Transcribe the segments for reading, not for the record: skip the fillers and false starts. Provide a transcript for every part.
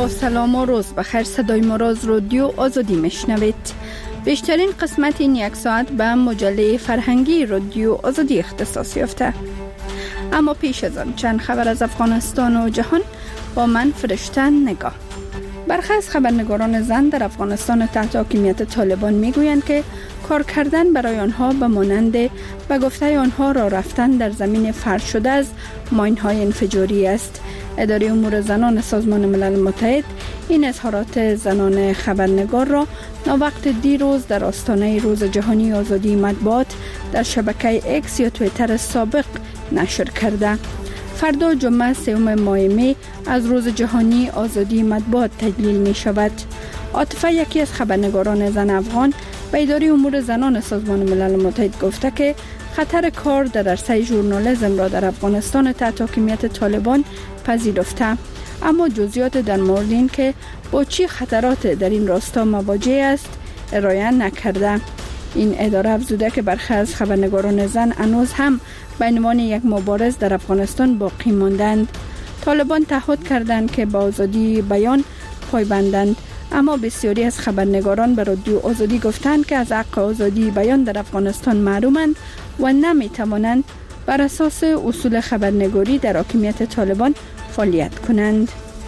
با سلام و روز بخیر. صدای ما را از رادیو آزادی میشنوید. بیشترین قسمت این یک ساعت به مجله فرهنگی رادیو آزادی اختصاص یافته. اما پیش از آن چند خبر از افغانستان و جهان با من فرشته نگاه. برخی از خبرنگاران زن در افغانستان تحت حاکمیت طالبان میگویند که کار کردن برای آنها به مانند به گفته آنها راه رفتن در زمین فرش شده از ماین‌های انفجاری است. اداره امور زنان سازمان ملل متحد این اظهارات زنان خبرنگار را ناوقت دیروز در آستانه روز جهانی آزادی مطبوعات در شبکه اکس یا توییتر سابق نشر کرده. فردا جمعه 3 ماه می از روز جهانی آزادی مطبوعات تجلیل می شود. عاطفه، یکی از خبرنگاران زن افغان، به اداره امور زنان سازمان ملل متحد گفته که خطر کار در عرصه ژورنالیسم را در افغانستان تحت حاکمیت طالبان پذیرفته، اما جزئیات در مورد این که با چه خطرات در این راستا مواجه است ارائه نکرده. این اداره افزوده که برخی از خبرنگاران زن هنوز هم به عنوان یک مبارز در افغانستان باقی ماندند. طالبان تعهد کردند که با آزادی بیان پایبندند، اما بسیاری از خبرنگاران به رادیو آزادی گفتند که از حق آزادی بیان در افغانستان محرومند و نمیتوانند بر اساس اصول خبرنگاری در حاکمیت طالبان فعالیت کنند.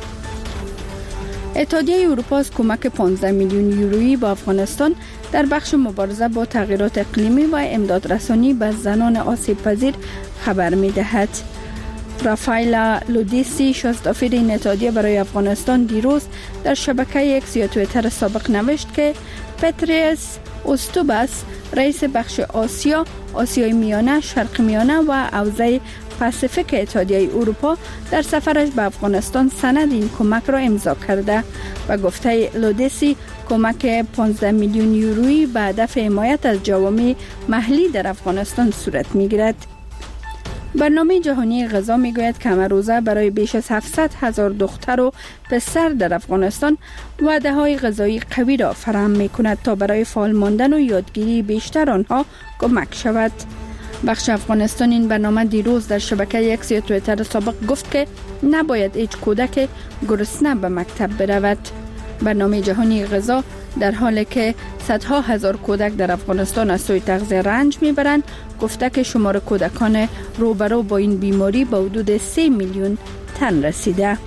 اتحادیه اروپا از کمک 15 میلیون یورویی به افغانستان در بخش مبارزه با تغییرات اقلیمی و امدادرسانی به زنان آسیب پذیر خبر می‌دهد. رافایلا لودیسی، شازدافیر این اتحادیه برای افغانستان، دیروز در شبکه اکس یا توییتر سابق نوشت که پتریس اوستوباس، رئیس بخش آسیای میانه، شرق میانه و حوزه پاسیفیک اتحادیه اروپا در سفرش به افغانستان سند این کمک را امضا کرده و گفته لودیسی کمک 15 میلیون یورویی به هدف حمایت از جوامع محلی در افغانستان صورت می‌گیرد. برنامه جهانی غذا میگوید که همه روزه برای بیش از 700,000 دختر و پسر در افغانستان وعده‌های غذایی قوی را فراهم می‌کند تا برای فعال ماندن و یادگیری بیشتر آنها کمک شود. بخش افغانستان این برنامه دیروز در شبکه اکس یا توییتر سابق گفت که نباید هیچ کودک گرسنه به مکتب برود. برنامه جهانی غذا در حالی که صدها هزار کودک در افغانستان از سوی تغذیه رنج میبرند، گفته که شمار کودکان روبرو با این بیماری به حدود 3 میلیون تن رسیده.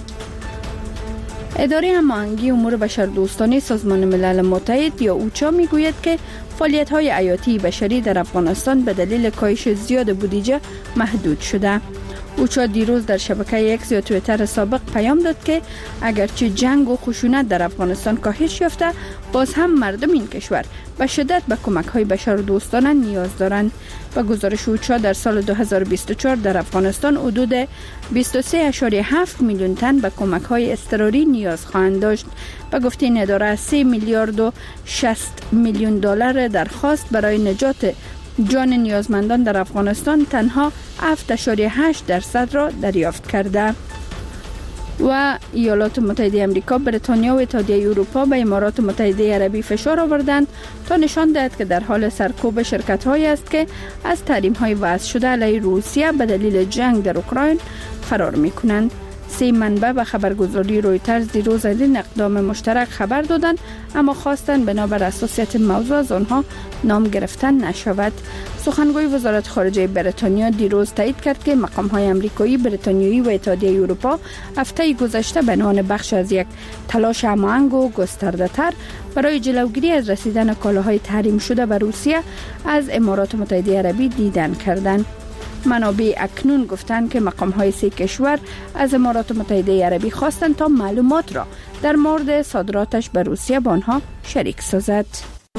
اداره هماهنگی امور بشردوستانه سازمان ملل متحد یا اوچا میگوید که فعالیت‌های حیاتی بشری در افغانستان به دلیل کاهش زیاد بودجه محدود شده. اوچا دیروز در شبکه اکس یا توییتر سابق پیام داد که اگرچه جنگ و خشونت در افغانستان کاهش یافته، باز هم مردم این کشور به شدت به کمک‌های بشردوستانه نیاز دارند. با گزارش اوچا در سال 2024 در افغانستان حدود 23.7 میلیون تن به کمک‌های اضطراری نیاز خواهند داشت. با گفته این اداره 3 میلیارد و 60 میلیون دلار درخواست برای نجات جان نیازمندان در افغانستان تنها 7.8% را دریافت کرده. و ایالات متحده آمریکا، بریتانیا و اتحادیه اروپا به امارات متحده عربی فشار آوردند تا نشان دهد که در حال سرکوب شرکت‌هایی است که از تحریم‌های وضع شده علیه روسیه به دلیل جنگ در اوکراین فرار می‌کنند. 3 منبع به خبرگزاری رویترز دیروز از این اقدام مشترک خبر دادند، اما خواستند بنابر حساسیت موضوع از آنها نام گرفتن نشود. سخنگوی وزارت خارجه بریتانیا دیروز تایید کرد که مقام‌های آمریکایی، بریتانیایی و اتحادیه اروپا هفته گذشته به عنوان بخش از یک تلاش هماهنگ و گسترده‌تر برای جلوگیری از رسیدن کالاهای تحریم شده به روسیه از امارات متحده عربی دیدن کردند. منابع اکنون گفتند که مقام‌های 3 کشور از امارات متحده عربی خواستند تا معلومات را در مورد صادراتش به روسیه با آنها شریک سازد.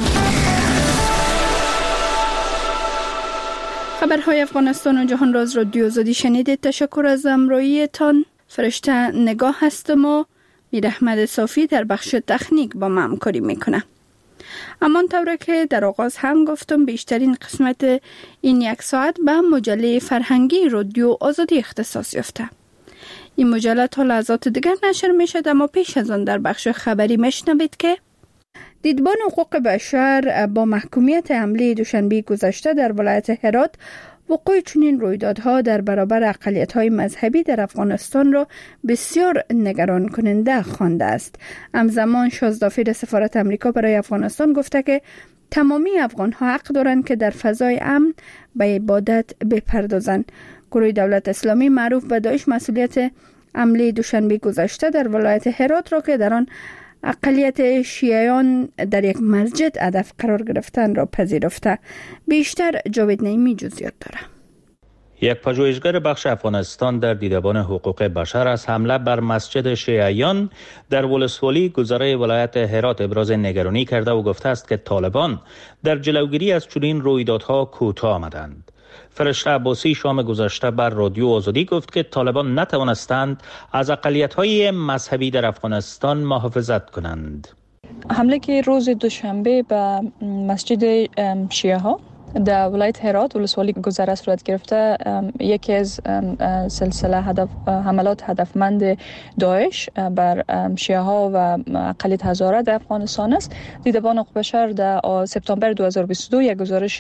خبرهای افغانستان و جهان را از رادیو آزادی شنیدید. تشکر از همراهیتان. فرشته نگاه هستم و میر احمد صافی در بخش تکنیک با ما همکاری میکنه. همانطور که در آغاز هم گفتم، بیشترین قسمت این یک ساعت به مجله فرهنگی رادیو آزادی اختصاص یافته. این مجله تا لحظات دیگر نشر می شد، اما پیش از آن در بخش خبری میشنوید که دیدبان حقوق بشر با محکومیت حمله دوشنبه گذشته در ولایت هرات وقوع چنین رویدادها در برابر اقلیت‌های مذهبی در افغانستان را بسیار نگران کننده خوانده است. همزمان شازدافیر سفارت امریکا برای افغانستان گفته که تمامی افغان‌ها حق دارند که در فضای امن به عبادت بپردازند. گروه دولت اسلامی معروف به داعش مسئولیت حمله دوشنبه گذشته در ولایت هرات را که در آن اقلیت شیعیان در یک مسجد هدف قرار گرفتن را پذیرفته. بیشتر جاوید نعیمی جزئیات دارد. یک پژوهشگر بخش افغانستان در دیدبان حقوق بشر از حمله بر مسجد شیعیان در ولسوالی گذره ولایت هرات ابراز نگرانی کرده و گفته است که طالبان در جلوگیری از چنین رویدادها کوتاه آمدند. فرشته عباسی شام گذشته بر رادیو آزادی گفت که طالبان نتوانستند از اقلیت‌های مذهبی در افغانستان محافظت کنند. حمله که روز دوشنبه به مسجد شیعه ها در ولایت هرات ولسوالی گذره صورت گرفته یکی از سلسله حملات هدفمند داعش بر شیعه ها و اقلیت هزاره در افغانستان است. دیدبان حقوق بشر در سپتامبر 2022 یک گزارش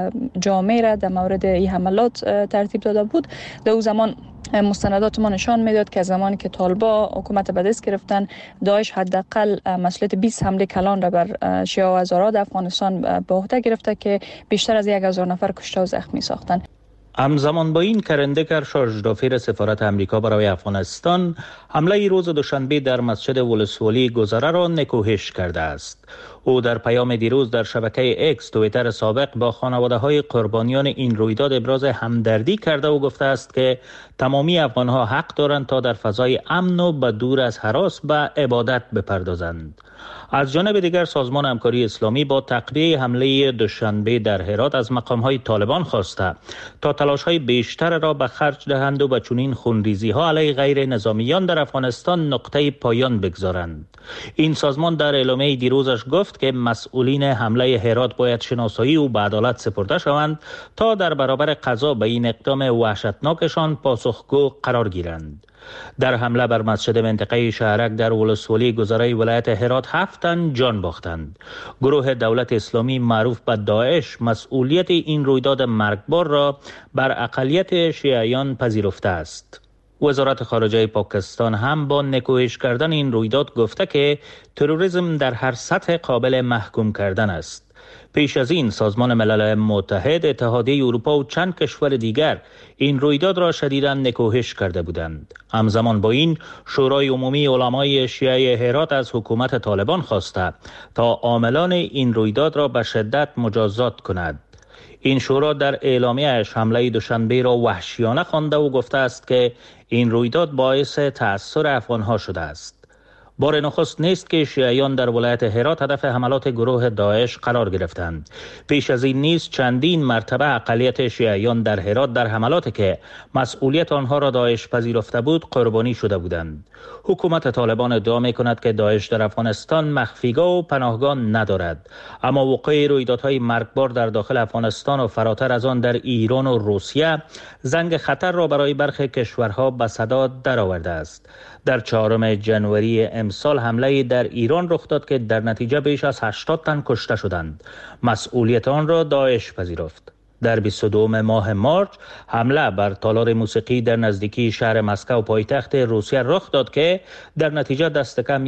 جامع را در مورد این حملات ترتیب داده بود. در اون زمان مستندات ما نشان میداد که زمانی که طالبا حکومت به دست گرفتن، داعش حداقل مسئولیت 20 حمله کلان را بر شیعه و هزاره در افغانستان به عهده گرفته که بیشتر از 1000 نفر کشته و زخمی ساختن. همزمان با این کرندکر شارژدافیر سفارت امریکا برای افغانستان حمله روز دوشنبه در مسجد ولسوالی گذره را نکوهش کرده است. او در پیام دیروز در شبکه اکس توییتر سابق با خانواده‌های قربانیان این رویداد ابراز همدردی کرده و گفته است که تمامی افغان‌ها حق دارند تا در فضای امن و به دور از هراس به عبادت بپردازند. از جانب دیگر سازمان همکاری اسلامی با تعقیب حمله دوشنبه در هرات از مقام‌های طالبان خواسته تا تلاش‌های بیشتر را به خرج دهند و به چنین خونریزی‌ها علیه غیر نظامیان در افغانستان نقطه پایان بگذارند. این سازمان در اعلامیه دیروزش گفت که مسئولین حمله هرات باید شناسایی و به عدالت سپرده شوند تا در برابر قضا به این اقدام وحشتناکشان پاسخگو قرار گیرند. در حمله بر مسجد منطقه شهرک در ولسوالی گذره ولایت هرات 7 تن جان باختند. گروه دولت اسلامی معروف به داعش مسئولیت این رویداد مرگبار را بر اقلیت شیعیان پذیرفته است. وزارت خارجه پاکستان هم با نکوهش کردن این رویداد گفته که تروریسم در هر سطح قابل محکوم کردن است. پیش از این سازمان ملل متحد، اتحادیه اروپا و چند کشور دیگر این رویداد را شدیداً نکوهش کرده بودند. همزمان با این شورای عمومی علمای شیعه هرات از حکومت طالبان خواسته تا عاملان این رویداد را به شدت مجازات کند. این شورا در اعلامیه‌اش حمله دوشنبه را وحشیانه خوانده و گفته است که این رویداد باعث تأثیر افغان‌ها شده است. بار نخست نیست که شیعیان در ولایت هرات هدف حملات گروه داعش قرار گرفتند. پیش از این نیز چندین مرتبه اقلیت شیعیان در هرات در حملاتی که مسئولیت آنها را داعش پذیرفته بود قربانی شده بودند. حکومت طالبان ادعا می‌کند که داعش در افغانستان مخفیگاه و پناهگاه ندارد، اما وقوع رویدادهای مرگبار در داخل افغانستان و فراتر از آن در ایران و روسیه زنگ خطر را برای برخی کشورها به صدا درآورده است. در 4 ژانویه امسال حمله در ایران رخ داد که در نتیجه بیش از 80 تن کشته شدند. مسئولیت آن را داعش پذیرفت. در 22 ماه مارس حمله بر تالار موسیقی در نزدیکی شهر مسکو پایتخت روسیه رخ داد که در نتیجه دست کم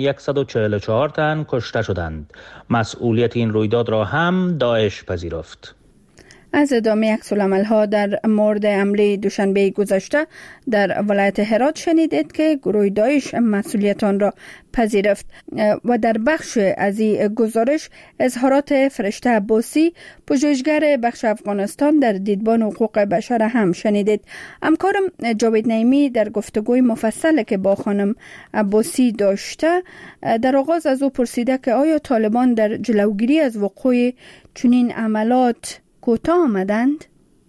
144 تن کشته شدند. مسئولیت این رویداد را هم داعش پذیرفت. از ادامه عکس‌العمل‌ها در مورد حمله دوشنبه گذشته در ولایت هرات شنیدید که گروه داعش مسئولیت آن را پذیرفت و در بخش از این گزارش اظهارات فرشته عباسی پژوهشگر بخش افغانستان در دیدبان حقوق بشر هم شنیدید. همکارم جاوید نعیمی در گفتگوی مفصل که با خانم عباسی داشته در آغاز از او پرسیده که آیا طالبان در جلوگیری از وقوع چنین عملات کوتاه آمدند؟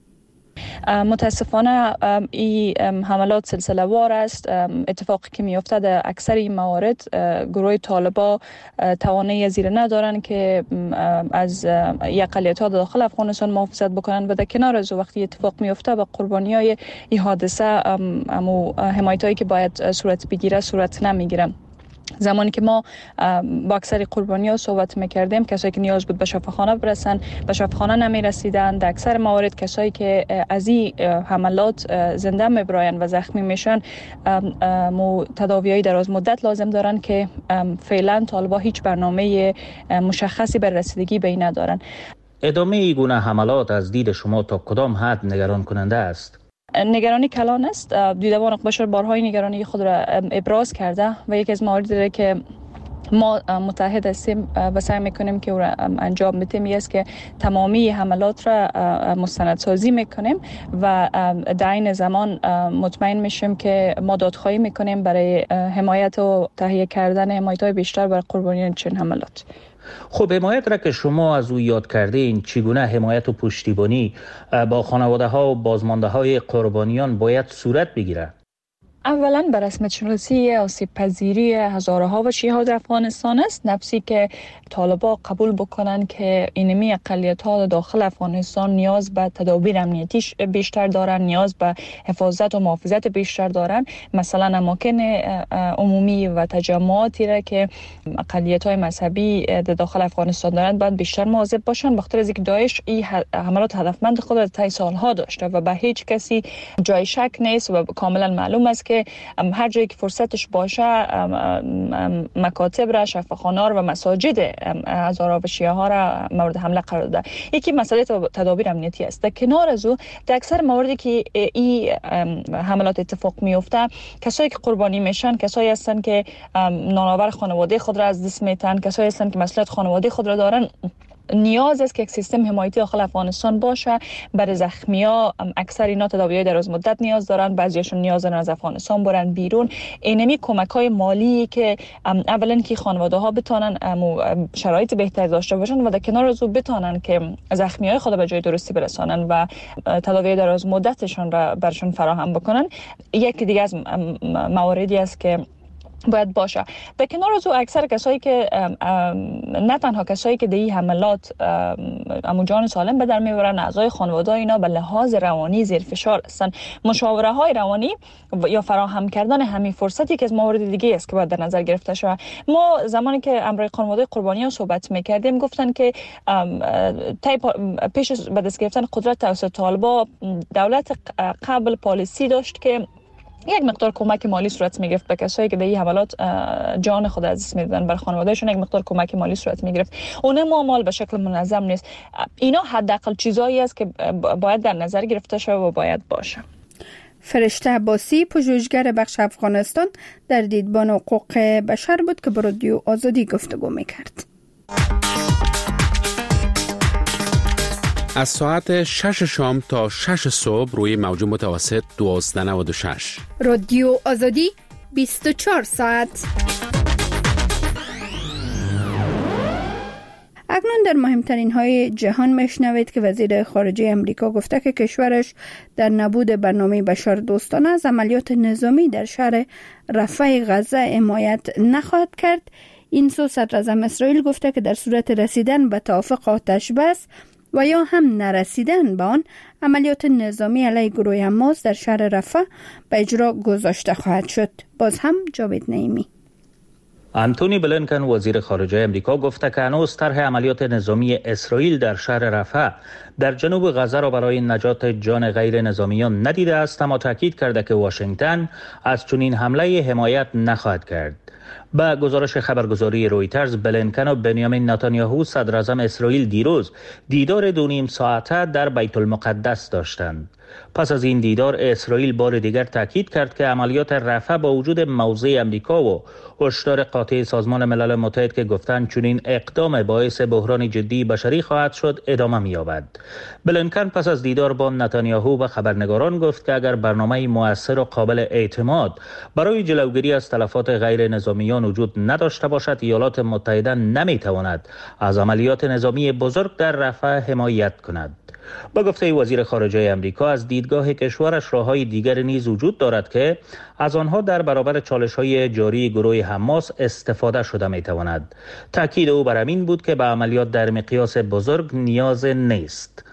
متاسفانه این حملات سلسله وار است. اتفاقی که میفته در اکثر این موارد گروه طالبا توانایی زیر ندارن که از اقلیت‌ها داخل افغانستان محافظت بکنن و در کنار از وقتی اتفاق میفته با قربانی‌های این حادثه حمایتایی که باید صورت بگیره صورت نمیگیره. زمانی که ما با اکثر قربانی‌ها صحبت می‌کردیم، کسایی که نیاز بود به شفاخانه برسن به شفاخانه نمی‌رسیدند. در اکثر موارد کسایی که از این حملات زنده می‌براین و زخمی میشن تداوی‌های دراز مدت لازم دارن که فعلا طالبا هیچ برنامه مشخصی بر رسیدگی به این ندارن. ادامه این گونه حملات از دید شما تا کدام حد نگران کننده است؟ نگرانی کلان است. دیدبان اقباشر بارهای نگرانی خود را ابراز کرده و یکی از مواردی داره که ما متحد هستیم و سعی میکنیم که او را انجام بدیم است که تمامی حملات را مستندسازی میکنیم و در این زمان مطمئن میشیم که ما دادخواهی میکنیم برای حمایت و تهیه کردن حمایت‌های بیشتر برای قربانیان چنین حملات. خب حمایت را که شما از او یاد کرده این چگونه حمایت و پشتیبانی با خانواده ها و بازمانده های قربانیان باید صورت بگیرد؟ اولا بر رسمیت شناسی آسیب پذیری هزارها و شیعه در افغانستان است، نفسی که طالبا قبول بکنن که اینمی اقلیت ها داخل افغانستان نیاز به تدابیر امنیتی بیشتر دارن، نیاز به حفاظت و محافظت بیشتر دارن. مثلا اماکن عمومی و تجمعاتی را که اقلیت های مذهبی داخل افغانستان دارند باید بیشتر مواظب باشن، بخاطر از اینکه داعش این حملات هدفمند خود را طی سالها داشته و به هیچ کسی جای شک نیست و کاملا معلوم است که هر جایی که فرصتش باشه مکاتب را، شفاخانه و مساجد هزارها و شیعه ها را مورد حمله قرار داده. یکی مسئله تدابیر امنیتی است. در کنار از او در اکثر مواردی که این حملات اتفاق میفته، کسایی که قربانی میشن کسایی هستن که نانآور خانواده خود را از دست میتن، کسایی هستن که مسئولیت خانواده خود را دارن. نیاز است که یک سیستم حمایتی داخل افغانستان باشه برای زخمی‌ها. اکثر اینا تداوی‌های دراز مدت نیاز دارن، بعضیشون نیاز دارن از افغانستان برن بیرون. اینمی کمک‌های مالی که اولا که خانواده‌ها بتونن شرایط بهتری داشته باشن و در کنار از او بتونن که زخمی‌های خود به جای درستی برسانن و تداوی دراز مدتشون را برشون فراهم بکنن. یکی دیگه از مواردی است که باید باشه. در کنار از او اکثر کسایی که نه تنها کسایی که در این حملات جان سالم به در میبرن، اعضای خانواده اینا به لحاظ روانی زیر فشار هستن. مشاوره های روانی یا فراهم کردن همین فرصتی که از موارد دیگه است که باید در نظر گرفته شود. ما زمانی که امروی خانواده قربانیان صحبت میکردیم گفتن که پیش به دست گرفتن قدرت توسط طالبا دولت قبل پالیسی داشت که یک مقدار کمک مالی صورت میگرفت به کسایی که در این حملات جان خود از دست میدادن، بر خانوادهشون یک مقدار کمک مالی صورت میگرفت. اون معامل به شکل منظم نیست. اینا حداقل چیزایی است که باید در نظر گرفته شود و باید باشه. فرشته عباسی، پژوهشگر بخش افغانستان در دیدبان حقوق بشر بود که با رادیو آزادی گفتگو میکرد. از ساعت 6 شام تا 6 صبح روی موج متوسط 1296. رادیو آزادی 24 ساعت. اکنون در مهمترین های جهان میشنوید که وزیر خارجه امریکا گفته که کشورش در نبود برنامه بشر دوستانه از عملیات نظامی در شهر رفح غزه حمایت نخواهد کرد. این سو صدر اعظم اسرائیل گفته که در صورت رسیدن به توافق آتش بس و یا هم نرسیدن به آن، عملیات نظامی علیه گروه حماس در شهر رفح به اجرا گذاشته خواهد شد. باز هم جاوید نعیمی. انتونی بلینکن وزیر خارجه امریکا گفته که هنوز طرح عملیات نظامی اسرائیل در شهر رفح در جنوب غزه را برای نجات جان غیر نظامیان ندیده است، اما تاکید کرده که واشنگتن از چنین حمله حمایت نخواهد کرد. با گزارش خبرگزاری رویترز، بلینکن و بنیامین نتانیاهو صدر اعظم اسرائیل دیروز دیدار 2.5 ساعته در بیت المقدس داشتند. پس از این دیدار اسرائیل بار دیگر تاکید کرد که عملیات رفح با وجود موضع امریکا و هشدار قاطع سازمان ملل متحد که گفتند چنین اقدام باعث بحران جدی بشری خواهد شد ادامه می‌یابد. بلینکن پس از دیدار با نتانیاهو به خبرنگاران گفت که اگر برنامه مؤثر و قابل اعتماد برای جلوگیری از تلفات غیر نظامیان وجود نداشته باشد، ایالات متحده نمی‌تواند از عملیات نظامی بزرگ در رفح حمایت کند. با گفته وزیر خارجه امریکا، از دیدگاه کشورش راه‌های دیگر نیز وجود دارد که از آنها در برابر چالش‌های جاری گروه حماس استفاده شده می‌تواند. تاکید او بر این بود که به عملیات در مقیاس بزرگ نیاز نیست.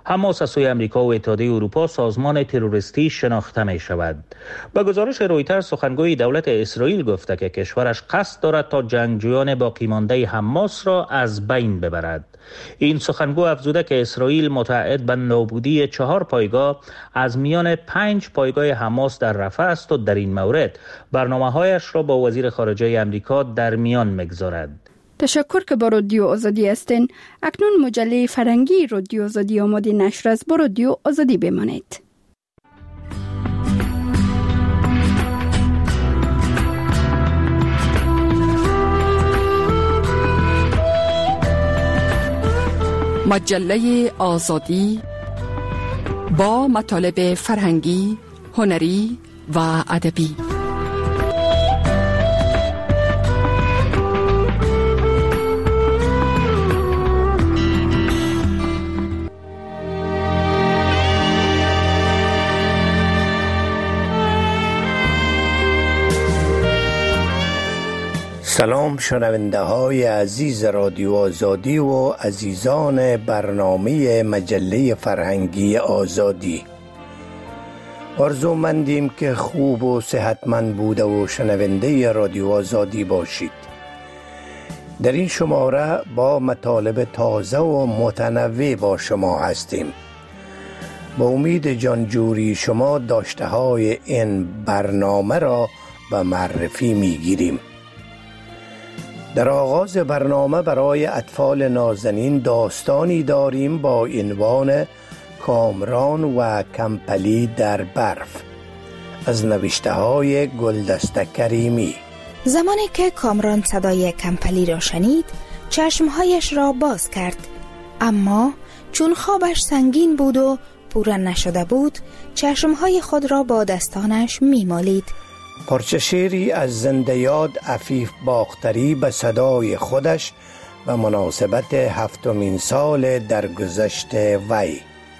حماس از سوی امریکا و اتحادیه اروپا سازمان تروریستی شناخته می شود. به گزارش رویترز سخنگوی دولت اسرائیل گفته که کشورش قصد دارد تا جنگجویان باقی مانده حماس را از بین ببرد. این سخنگو افزوده که اسرائیل متعهد به نابودی 4 پایگاه از میان 5 پایگاه حماس در رفح است و در این مورد برنامه‌هایش را با وزیر خارجه امریکا در میان می‌گذارد. تشکر که با رادیو آزادی هستین. اکنون مجله فرهنگی رادیو آزادی آماده نشر است. با رادیو آزادی بمانید. مجله آزادی با مطالب فرهنگی، هنری و ادبی. سلام شنونده های عزیز رادیو آزادی و عزیزان برنامه مجله فرهنگی آزادی. آرزومندیم که خوب و صحتمند بوده و شنونده رادیو آزادی باشید. در این شماره با مطالب تازه و متنوع با شما هستیم. با امید جانجوری شما داشته های این برنامه را به معرفی می گیریم. در آغاز برنامه برای اطفال نازنین داستانی داریم با عنوان کامران و کمپلی در برف از نوشته های گلدسته کریمی. زمانی که کامران صدای کمپلی را شنید چشمهایش را باز کرد، اما چون خوابش سنگین بود و پوره نشده بود چشمهای خود را با دستانش میمالید. پارچه شعری از زنده یاد عفیف باختری به خودش به مناسبت 7مین سال درگذشت وی.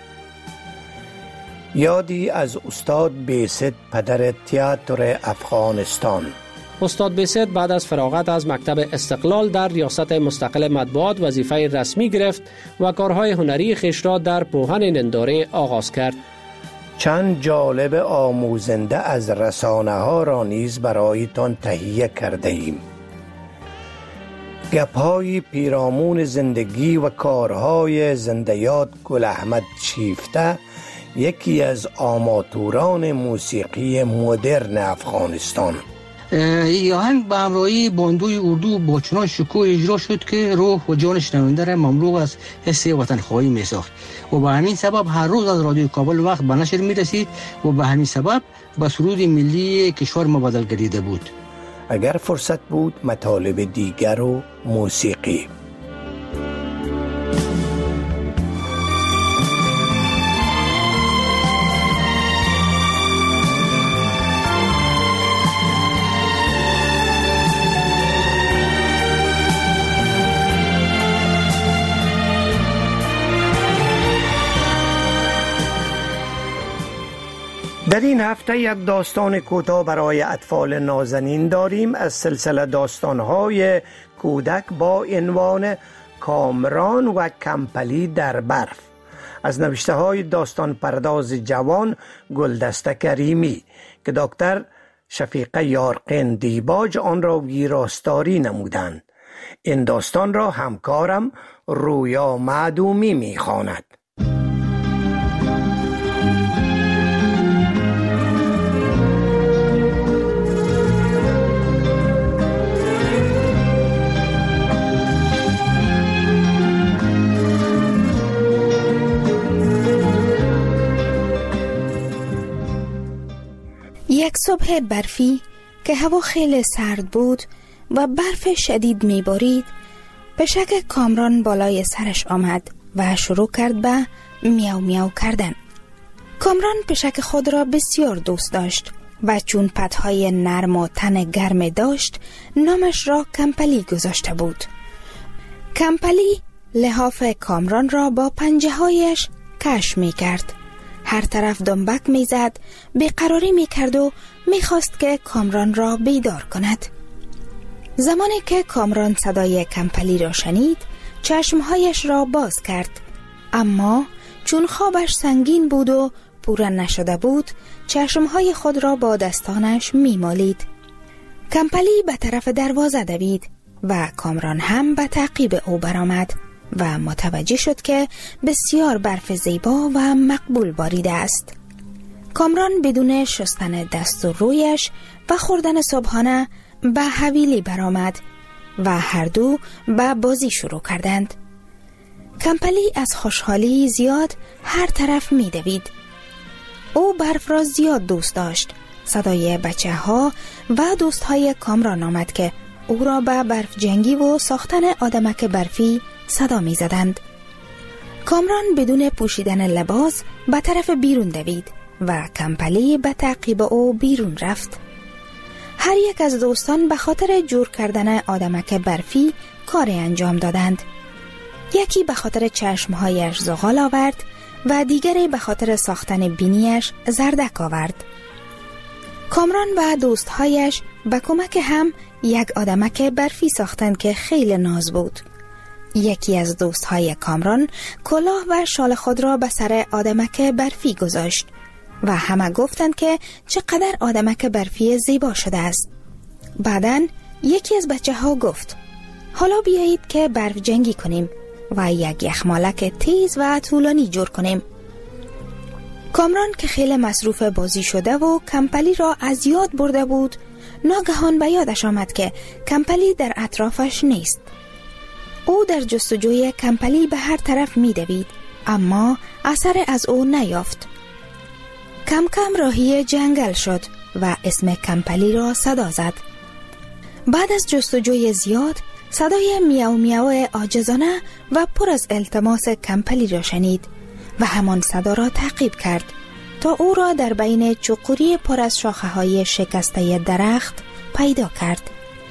یادی از استاد بیست پدر تئاتر افغانستان. استاد بیست بعد از فراغت از مکتب استقلال در ریاست مستقل مطبوعات وظیفه رسمی گرفت و کارهای هنری خویش را در پوهن ننداره آغاز کرد. چند جالب آموزنده از رسانه ها را نیز برایتان تهیه کرده ایم. گپ‌های پیرامون زندگی و کارهای زنده یاد گل احمد شیفته، یکی از آماتوران موسیقی مدرن افغانستان. این آهنگ به همراهی باندوی اردو با چنان شکوه اجرا شد که روح و جان شنونده را مملو از حس وطن خواهی می ساخت و به همین سبب هر روز از رادیو کابل وقت به نشر می رسید و به همین سبب به سرود ملی کشور مبادل گردیده بود. اگر فرصت بود مطالب دیگر و موسیقی. در این هفته یک داستان کوتاه برای اطفال نازنین داریم از سلسله داستان‌های کودک با عنوان کامران و کمپلی در برف از نوشته های داستان پرداز جوان گلدسته کریمی که دکتر شفیقه یارقین دیباج آن را ویراستاری نمودند. این داستان را همکارم رویا معدومی می‌خواند. یک صبح برفی که هوا خیلی سرد بود و برف شدید میبارید، پشک کامران بالای سرش آمد و شروع کرد به میاو میاو کردن. کامران پشک خود را بسیار دوست داشت و چون پدهای نرم و تن گرم داشت نامش را کمپلی گذاشته بود. کمپلی لحاف کامران را با پنجه هایش کش می کرد. هر طرف دنبک می زد، بیقراری می کرد و می خواست که کامران را بیدار کند. زمانی که کامران صدای کمپلی را شنید چشمهایش را باز کرد، اما چون خوابش سنگین بود و پوره نشده بود، چشمهای خود را با دستانش میمالید. کمپلی به طرف دروازه دوید و کامران هم به تعقیب او برآمد و متوجه شد که بسیار برف زیبا و مقبول باریده است. کامران بدون شستن دست و رویش و خوردن صبحانه به حویلی برآمد و هر دو به بازی شروع کردند. کمپلی از خوشحالی زیاد هر طرف می دوید. او برف را زیاد دوست داشت. صدای بچه ها و دوست های کامران آمد که او را به برف جنگی و ساختن آدمک برفی صدا می زدند. کامران بدون پوشیدن لباس به طرف بیرون دوید و کمپلی به تعقیب او بیرون رفت. هر یک از دوستان به خاطر جور کردن آدمک برفی کار انجام دادند. یکی به خاطر چشمهایش زغال آورد و دیگری به خاطر ساختن بینیش زردک آورد. کامران و دوستهایش به کمک هم یک آدمک برفی ساختند که خیلی ناز بود. یکی از دوستهای کامران کلاه و شال خود را به سر آدمک برفی گذاشت و همه گفتند که چقدر آدمک برفی زیبا شده است. بعداً یکی از بچه ها گفت حالا بیایید که برف جنگی کنیم و یک یخمالک تیز و طولانی جور کنیم. کامران که خیلی مصروف بازی شده و کمپلی را از یاد برده بود، ناگهان به یادش آمد که کمپلی در اطرافش نیست. او در جستجوی کمپلی به هر طرف می دوید، اما اثر از او نیافت. کم کم راهی جنگل شد و اسم کمپلی را صدا زد. بعد از جستجوی زیاد صدای میاو میاو عاجزانه و پر از التماس کمپلی را شنید و همان صدا را تعقیب کرد تا او را در بین چقوری پر از شاخه‌های شکسته درخت پیدا کرد.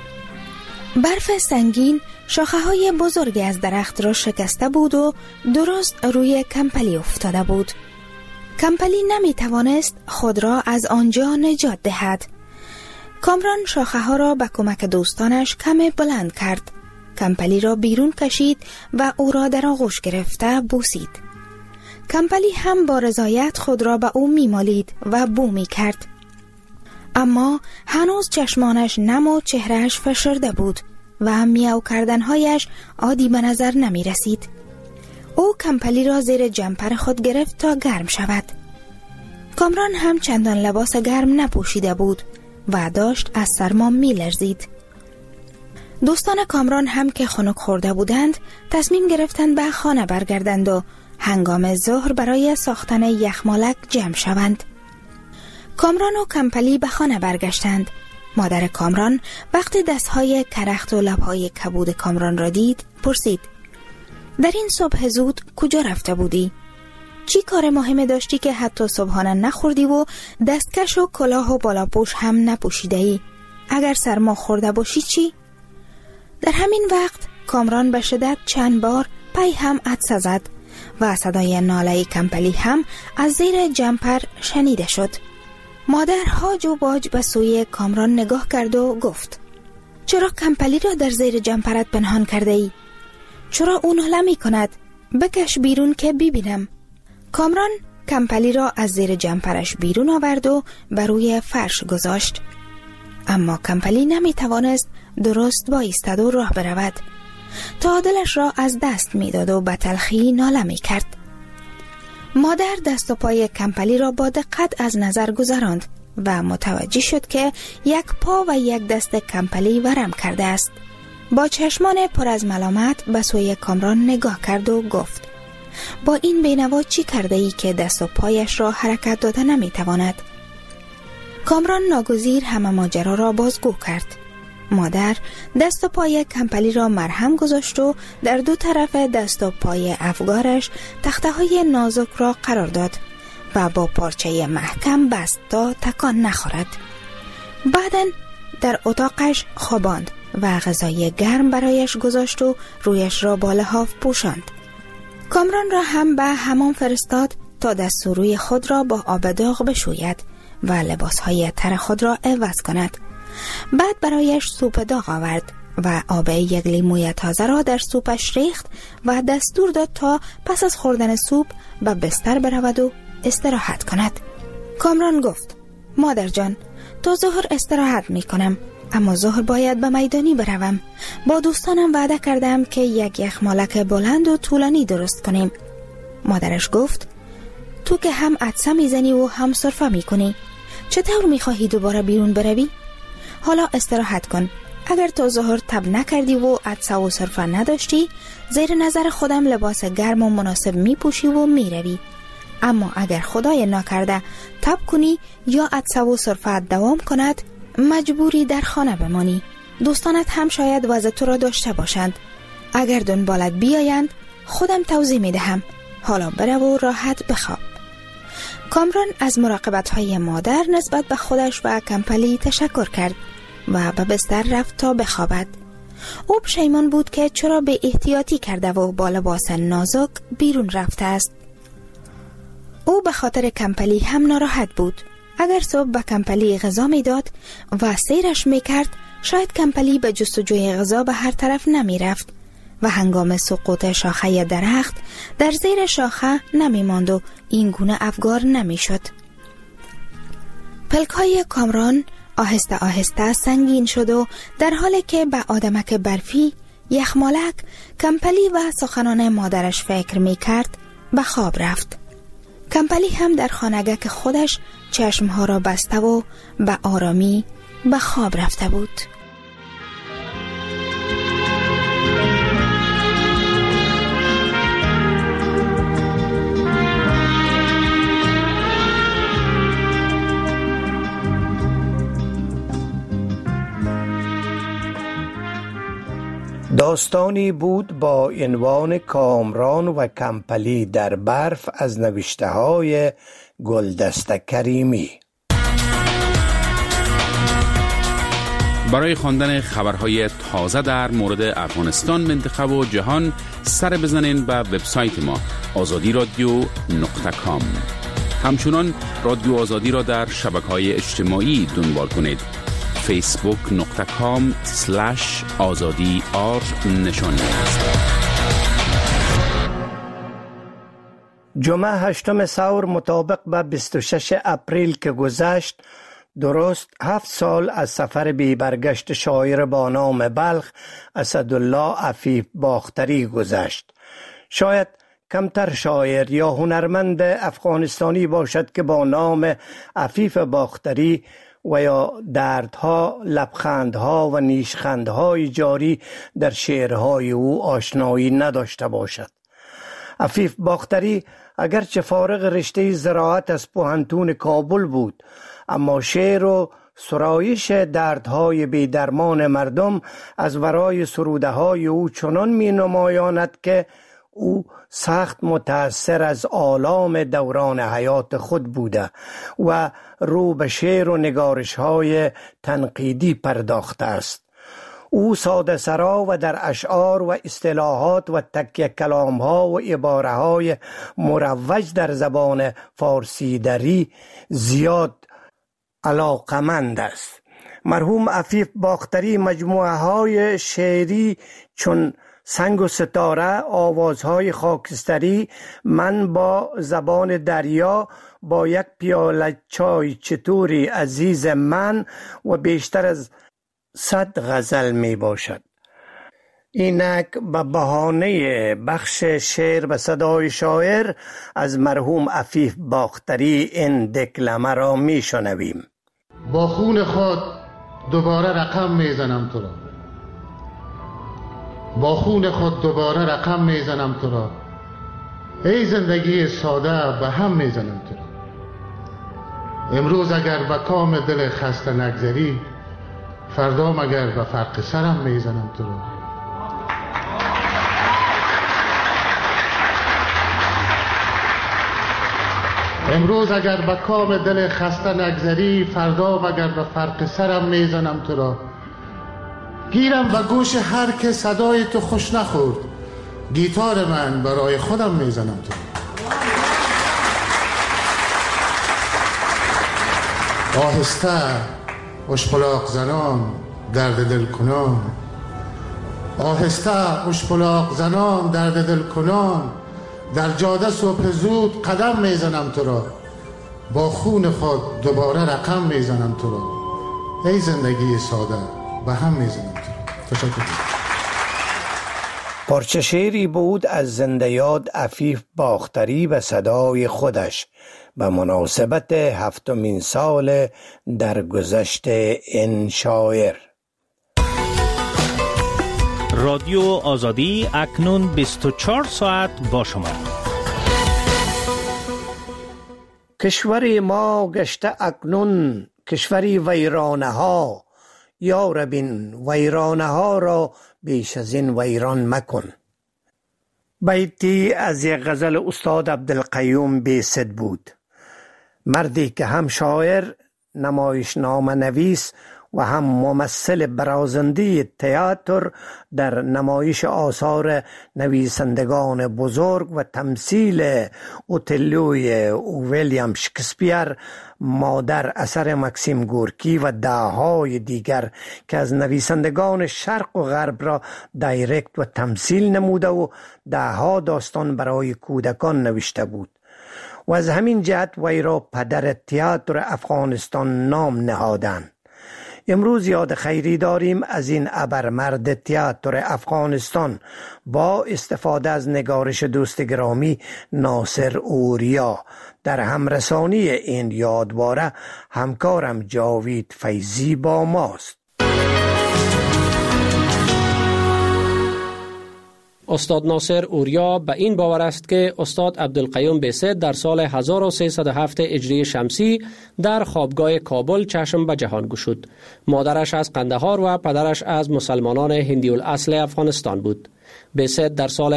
برف سنگین شاخه‌های بزرگی از درخت را شکسته بود و درست روی کمپلی افتاده بود. کمپلی نمی توانست خود را از آنجا نجات دهد. کامران شاخه‌ها را به کمک دوستانش کم بلند کرد. کمپلی را بیرون کشید و او را در آغوش گرفته بوسید. کمپلی هم با رضایت خود را به او میمالید و بو می کرد. اما هنوز چشمانش نم و چهرهش فشرده بود و میاو کردنهایش عادی به نظر نمی رسید. او کمپلی را زیر جمپر خود گرفت تا گرم شود. کامران هم چندان لباس گرم نپوشیده بود و داشت از سرما می لرزید. دوستان کامران هم که خنک خورده بودند تصمیم گرفتند به خانه برگردند و هنگام ظهر برای ساختن یخمالک جمع شوند. کامران و کمپلی به خانه برگشتند. مادر کامران وقتی دستهای کرخت و لبهای کبود کامران را دید پرسید در این صبح زود کجا رفته بودی؟ چی کار مهمی داشتی که حتی صبحانه نخوردی و دستکش و کلاه و بالاپوش هم نپوشیده ای؟ اگر سرما خورده باشی چی؟ در همین وقت کامران به شدت چند بار پی هم عطسه زد و صدای ناله کمپلی هم از زیر جمپر شنیده شد. مادر هاج و باج به سوی کامران نگاه کرد و گفت چرا کمپلی را در زیر جمپرت پنهان کرده ای؟ چرا او ناله می کند؟ بکش بیرون که ببینم. کامران کمپلی را از زیر جمپرش بیرون آورد و بر روی فرش گذاشت. اما کمپلی نمی توانست درست بایستد و راه برود. تا دلش را از دست می داد و به تلخی ناله می کرد. مادر دست و پای کمپلی را با دقت از نظر گذراند و متوجه شد که یک پا و یک دست کمپلی ورم کرده است. با چشمان پر از ملامت به سوی کامران نگاه کرد و گفت با این بینوا چی کرده ای که دست و پایش را حرکت داده نمی تواند؟ کامران ناگزیر همه ماجرا را بازگو کرد. مادر دست و پای کمپلی را مرهم گذاشت و در دو طرف دست و پای افگارش تخته های نازک را قرار داد و با پارچه محکم بست تا تکان نخورد. بعداً در اتاقش خواباند و غذای گرم برایش گذاشت و رویش را با لحاف پوشاند. کامران را هم به حمام فرستاد تا دست و روی خود را با آب داغ بشوید و لباسهای تر خود را عوض کند. بعد برایش سوپ داغ آورد و آب یک لیموی تازه را در سوپش ریخت و دستور داد تا پس از خوردن سوپ به بستر برود و استراحت کند. کامران گفت: مادر جان، تا ظهر استراحت می کنم، اما ظهر باید به میدانی بروم. با دوستانم وعده کردم که یک یخمالک بلند و طولانی درست کنیم. مادرش گفت: تو که هم عطسه میزنی و هم سرفه میکنی، چطور میخواهی دوباره بیرون بروی؟ حالا استراحت کن. اگر تا ظهر تب نکردی و عطسه و سرفه نداشتی، زیر نظر خودم لباس گرم و مناسب میپوشی و میروی. اما اگر خدای نکرده تب کنی یا عطسه و سرفه دوام کند، مجبوری در خانه بمانی. دوستانت هم شاید وضع تو را داشته باشند. اگر دنبالت بیایند خودم توضیح میدهم. حالا برو و راحت بخواب. کامران از مراقبت‌های مادر نسبت به خودش و کمپلی تشکر کرد و به بستر رفت تا بخوابد. او پشیمان بود که چرا به احتیاطی کرده و با لباس نازک بیرون رفته است. او به خاطر کمپلی هم ناراحت بود. اگر صبح به کمپلی غذا می داد و سیرش می کرد، شاید کمپلی به جستجوی غذا به هر طرف نمی رفت و هنگام سقوط شاخه درخت در زیر شاخه نمی ماند و این گونه افگار نمی شد. پلک‌های کامران آهسته آهسته سنگین شد و در حالی که به آدمک برفی، یخمالک، کمپلی و سخنان مادرش فکر می کرد به خواب رفت. کمپلی هم در خانگک خودش چشمها را بسته و به آرامی به خواب رفته بود. داستانی بود با عنوان کامران و کمپلی در برف از نوشته های گلدسته کریمی. برای خواندن خبرهای تازه در مورد افغانستان، منطقه و جهان سر بزنین به وبسایت ما azadi.radio.com. همچنان رادیو آزادی را در شبکه‌های اجتماعی دنبال کنید. facebook.com/azadi_r نشان است. جمعه 8 ثور مطابق به 26 اپریل که گذشت، درست 7 سال از سفر بی برگشت شاعر با نام بلخ اسدالله عفیف باختری گذشت. شاید کمتر شاعر یا هنرمند افغانستانی باشد که با نام عفیف باختری و یا دردها، لبخندها و نیشخندهای جاری در شعرهای او آشنایی نداشته باشد. عفیف باختری اگرچه فارغ رشته زراعت از پوهنتون کابل بود، اما شعر و سرایش دردهای بی‌درمان مردم از ورای سروده‌های او چنان می‌نمایاند که او سخت متأثر از آلام دوران حیات خود بوده و رو به شعر و نگارش‌های تنقیدی پرداخته است. او ساده سرا و در اشعار و اصطلاحات و تکیه کلام‌ها و عباره‌های مروج در زبان فارسی دری زیاد علاقمند است. مرحوم عفیف باختری مجموعه‌های شعری چون سنگ و ستاره، آوازهای خاکستری، من با زبان دریا، با یک پیاله چای چطوری عزیز من و بیشتر از 100 غزل می باشد. اینک به بهانه بخش شعر به صدای شاعر از مرحوم عفیف باختری این دکلمه را می شنویم. با خون خود دوباره رقم می زنم تو را، با خون خود دوباره رقم می زنم تو را، ای زندگی ساده به هم می زنم تو را. امروز اگر به کام دل خسته نگذری، فردا مگر به فرق سرم می زنم تو را. امروز اگر به کام دل خسته نگذری، فردا مگر به فرق سرم می زنم تو را. گیرم به گوش هر که صدای تو خوش نخورد، گیتار من برای خودم می زنم تو را. آهسته اشپلاق زنان، درد دل کنان، آهسته اشپلاق زنان درد دل کنان، در جاده صبح زود قدم میزنم تو را، با خون خود دوباره رقم میزنم تو را. ای زندگی ساده به هم میزنم تو را. تشکر. پارچه شعری بود از زنده یاد عفیف باختری به صدای خودش به مناسبت 7مین سال درگذشت این شاعر. رادیو آزادی اکنون 24 ساعت با شما. کشور ما گشته اکنون کشوری ویرانه ها، یا ربین ویرانه ها را بیش از این ویران مکن. بیتی از یک غزل استاد عبدالقیوم بیست بود، مردی که هم شاعر، نمایشنامه نویس و هم ممثل برازنده تئاتر در نمایش آثار نویسندگان بزرگ و تمثیل اوتلوی ویلیام شکسپیر، مادر اثر مکسیم گورکی و دههای دیگر که از نویسندگان شرق و غرب را دایرکت و تمثیل نموده و دهها داستان برای کودکان نوشته بود و از همین جهت وی را پدر تئاتر افغانستان نام نهادند. امروز یاد خیری داریم از این ابرمرد تئاتر افغانستان با استفاده از نگارش دوست گرامی ناصر اوریا. در همرسانی این یادواره همکارم جاوید فیضی با ماست. استاد ناصر اوریا به این باور است که استاد عبدالقیوم بیست در سال 1307 هجری شمسی در خوابگاه کابل چشم به جهان گشود. مادرش از قندهار و پدرش از مسلمانان هندی الاصل افغانستان بود. بیست در سال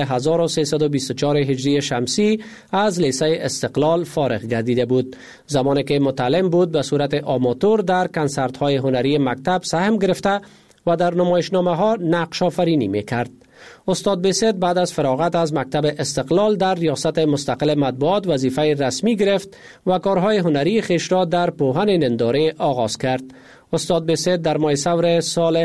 1324 هجری شمسی از لیسه استقلال فارغ گردیده بود. زمانی که متعلم بود به صورت آماتور در کنسرت های هنری مکتب سهم گرفته و در نمایشنامه ها نقش آفرینی می کرد. استاد بیست بعد از فراغت از مکتب استقلال در ریاست مستقل مطبوعات وظیفه رسمی گرفت و کارهای هنری خویش را در پوهن ننداره آغاز کرد. استاد بیست در ماه ثور سال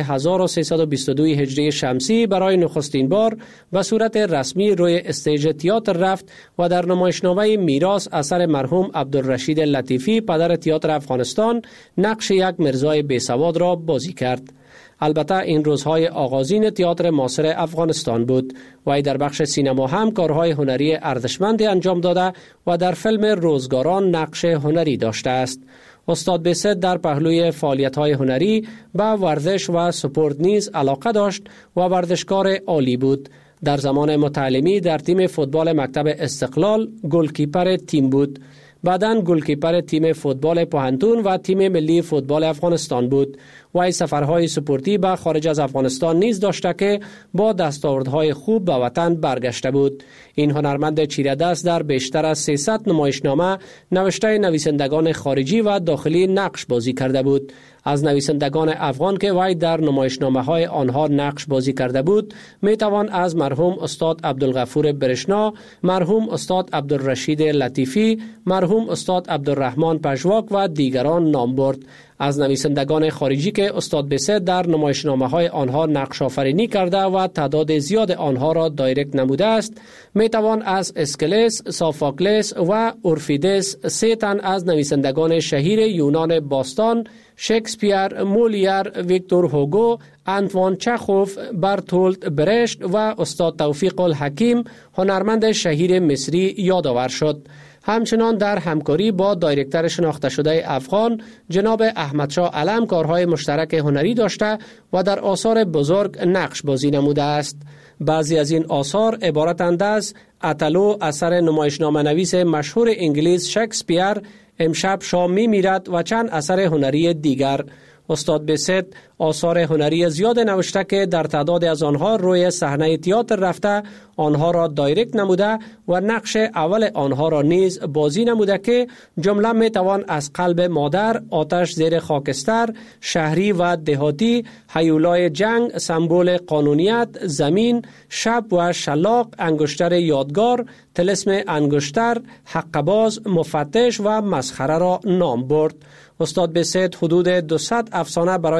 1322 هجری شمسی برای نخستین بار به صورت رسمی روی استیج تئاتر رفت و در نمایشنامه میراث اثر مرحوم عبدالرشید لطیفی پدر تئاتر افغانستان نقش یک مرزای بیسواد را بازی کرد. البته این روزهای آغازین تئاتر معاصر افغانستان بود و در بخش سینما هم کارهای هنری ارزشمندی انجام داده و در فیلم روزگاران نقش هنری داشته است. استاد بیست در پهلوی فعالیت‌های هنری به ورزش و سپورت نیز علاقه داشت و ورزشکار عالی بود. در زمان متعلمی در تیم فوتبال مکتب استقلال گلکیپر تیم بود. بعداً گلکیپر تیم فوتبال پوهنتون و تیم ملی فوتبال افغانستان بود. وی سفرهای سپورتی به خارج از افغانستان نیز داشته که با دستاوردهای خوب به وطن برگشته بود. این هنرمند چیره دست در بیشتر از 300 نمایشنامه نوشته نویسندگان خارجی و داخلی نقش بازی کرده بود. از نویسندگان افغان که وی در نمایشنامه های آنها نقش بازی کرده بود می توان از مرحوم استاد عبدالغفور برشنا، مرحوم استاد عبدالرشید لطیفی، مرحوم استاد عبدالرحمن پژواک و دیگران نام برد. از نویسندگان خارجی که استاد بیست در نمایشنامه های آنها نقش آفرینی کرده و تعداد زیاد آنها را دایرکت نموده است می توان از اسکلس، سافاکلس و اورفیدس 3 تن از نویسندگان شهیر یونان باستان، شکسپیر، مولیر، ویکتور هوگو، انتوان چخوف، برتولت برشت و استاد توفیق الحکیم هنرمند شهیر مصری یادآور شد. همچنان در همکاری با دایرکتر شناخته شده افغان جناب احمدشاه علم کارهای مشترک هنری داشته و در آثار بزرگ نقش بازی نموده است. بعضی از این آثار عبارتند از اتلو اثر نمایشنامه نویس مشهور انگلیس شکسپیر، امشب شام می میرد و چند اثر هنری دیگر. استاد بیست آثار هنری زیاد نوشته که در تعداد از آنها روی صحنه تئاتر رفته، آنها را دایرکت نموده و نقش اول آنها را نیز بازی نموده که جمله می توان از قلب مادر، آتش زیر خاکستر، شهری و دهاتی، هیولای جنگ، سمبل قانونیت، زمین، شب و شلاق، انگشتر یادگار، طلسم انگشتر، حقباز، مفتش و مسخره را نام برد. استاد بیست حدود 200 افسانه برای اطفال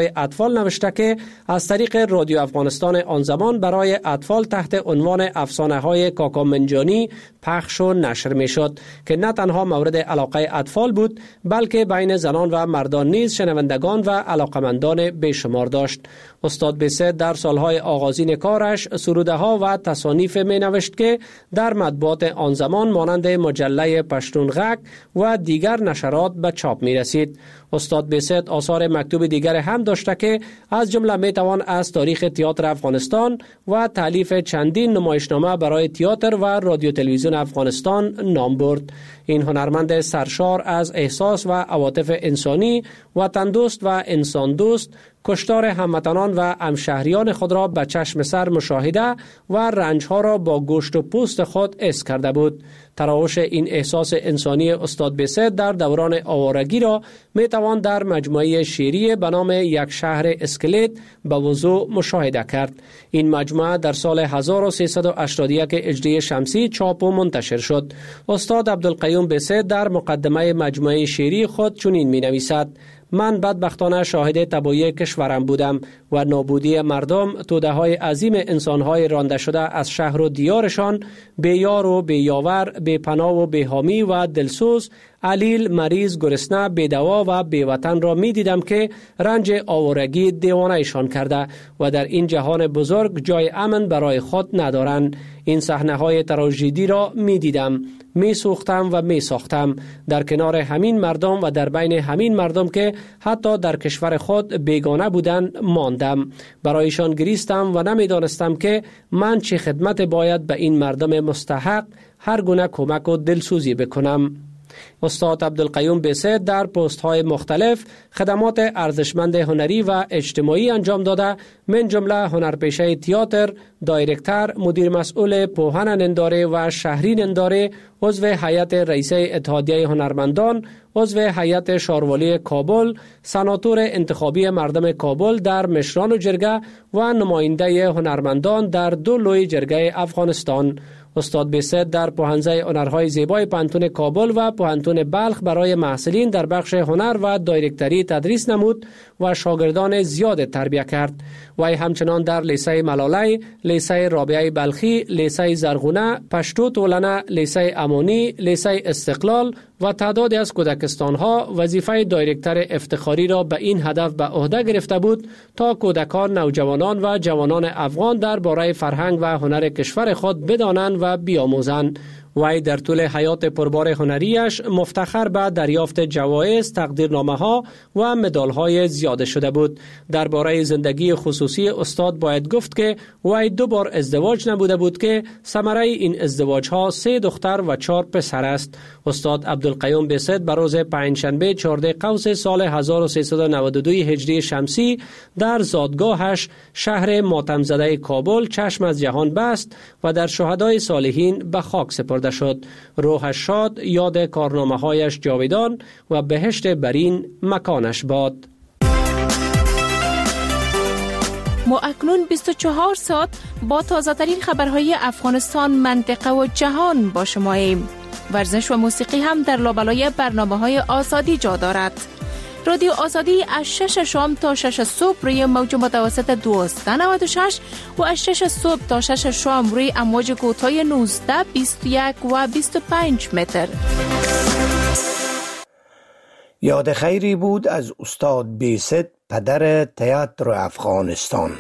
اطفال نوشته که از طریق رادیو افغانستان آن زمان برای اطفال تحت عنوان افسانه‌های کاکا منجانی پخش و نشر می‌شد که نه تنها مورد علاقه اطفال بود بلکه بین زنان و مردان نیز شنوندگان و علاقمندان بیشمار داشت. استاد بیست در سالهای آغازین کارش سروده‌ها و تصانیف می‌نوشت که در مطبوعات آن زمان مانند مجله پشتونغک و دیگر نشرات به چاپ می‌رسید. استاد بیست آثار مکتوب دیگر هم داشته که از جمله میتوان از تاریخ تئاتر افغانستان و تالیف چندین نمایشنامه برای تئاتر و رادیو تلویزیون افغانستان نام برد. این هنرمند سرشار از احساس و عواطف انسانی، وطن دوست و انسان دوست، کشتار هموطنان و همشهریان خود را به چشم سر مشاهده و رنجها را با گوشت و پوست خود حس کرده بود. تراوش این احساس انسانی استاد بیست در دوران آوارگی را میتوان در مجموعه شعری به نام یک شهر اسکلت به وضوح مشاهده کرد. این مجموعه در سال 1381 هجری شمسی چاپ و منتشر شد. استاد عبدالقیوم بیست در مقدمه مجموعه شعری خود چنین می‌نویسد: من بدبختانه شاهد تباهی کشورم بودم و نابودی مردم، توده‌های عظیم انسان‌های رانده شده از شهر و دیارشان، بی یار و بی یاور، بی پناه و بی حامی و دلسوز، علیل، مریض، گرسنه، بی دوا و بی وطن را می دیدم که رنج آوارگی دیوانه‌شان کرده و در این جهان بزرگ جای امن برای خود ندارند. این صحنه‌های تراژدی را می دیدم، می سوختم و می ساختم در کنار همین مردم و در بین همین مردم که حتی در کشور خود بیگانه بودند ماندم. برایشان گریستم و نمی دانستم که من چه خدمت باید به این مردم مستحق هر گونه کمک و دلسوزی بکنم. استاد عبدالقیوم بیست در پست‌های مختلف خدمات ارزشمند هنری و اجتماعی انجام داده، من جمله هنرپیشه تئاتر، دایرکتر، مدیر مسئول پوهن ننداره و شهری ننداره، عضو هیئت رئیسه اتحادیه هنرمندان، عضو هیئت شاروالی کابل، سناتور انتخابی مردم کابل در مشران و جرگه و نماینده هنرمندان در 2 لوی جرگه افغانستان. استاد بیست در پوهنځی هنرهای زیبای پوهنتون کابل و پوهنتون بلخ برای محصلین در بخش هنر و دایرکتری تدریس نمود و شاگردان زیاد تربیت کرد. وی همچنان در لیسه ملالی، لیسه رابعه بلخی، لیسه زرغونه، پشتو تولنه، لیسه امانی، لیسه استقلال و تعدادی از کودکستانها وظیفه دایرکتر افتخاری را به این هدف به عهده گرفته بود تا کودکان، نوجوانان و جوانان افغان درباره فرهنگ و هنر کشور خود بدانند و بیاموزند. وی در طول حیات پربار هنریش مفتخر به دریافت جوایز، تقدیرنامه‌ها و مدال‌های زیاده شده بود. درباره زندگی خصوصی استاد باید گفت که وی 2 بار ازدواج نبوده بود که ثمره این ازدواج‌ها 3 دختر و 4 پسر است. استاد عبدالقیوم بیست بر روز پنجشنبه 14 قوس سال 1392 هجری شمسی در زادگاهش شهر ماتم زده کابل چشم از جهان بست و در شهدای صالحین به خاک سپرد شد. روحش شاد، یاد کارنامه‌هایش جاویدان و بهشت برین مکانش باد. ما اکنون 24 ساعت با تازه‌ترین خبرهای افغانستان، منطقه و جهان با شماییم. ورزش و موسیقی هم در لابلای برنامه‌های آزادی جا دارد. رادیو آزادی از 6 شام تا 6 صبح روی موج متوسط 1296 و از 6 صبح تا 6 شام روی امواج کوتاه 19، 21 و 25 متر. یاد خیری بود از استاد بیست، پدر تئاتر افغانستان.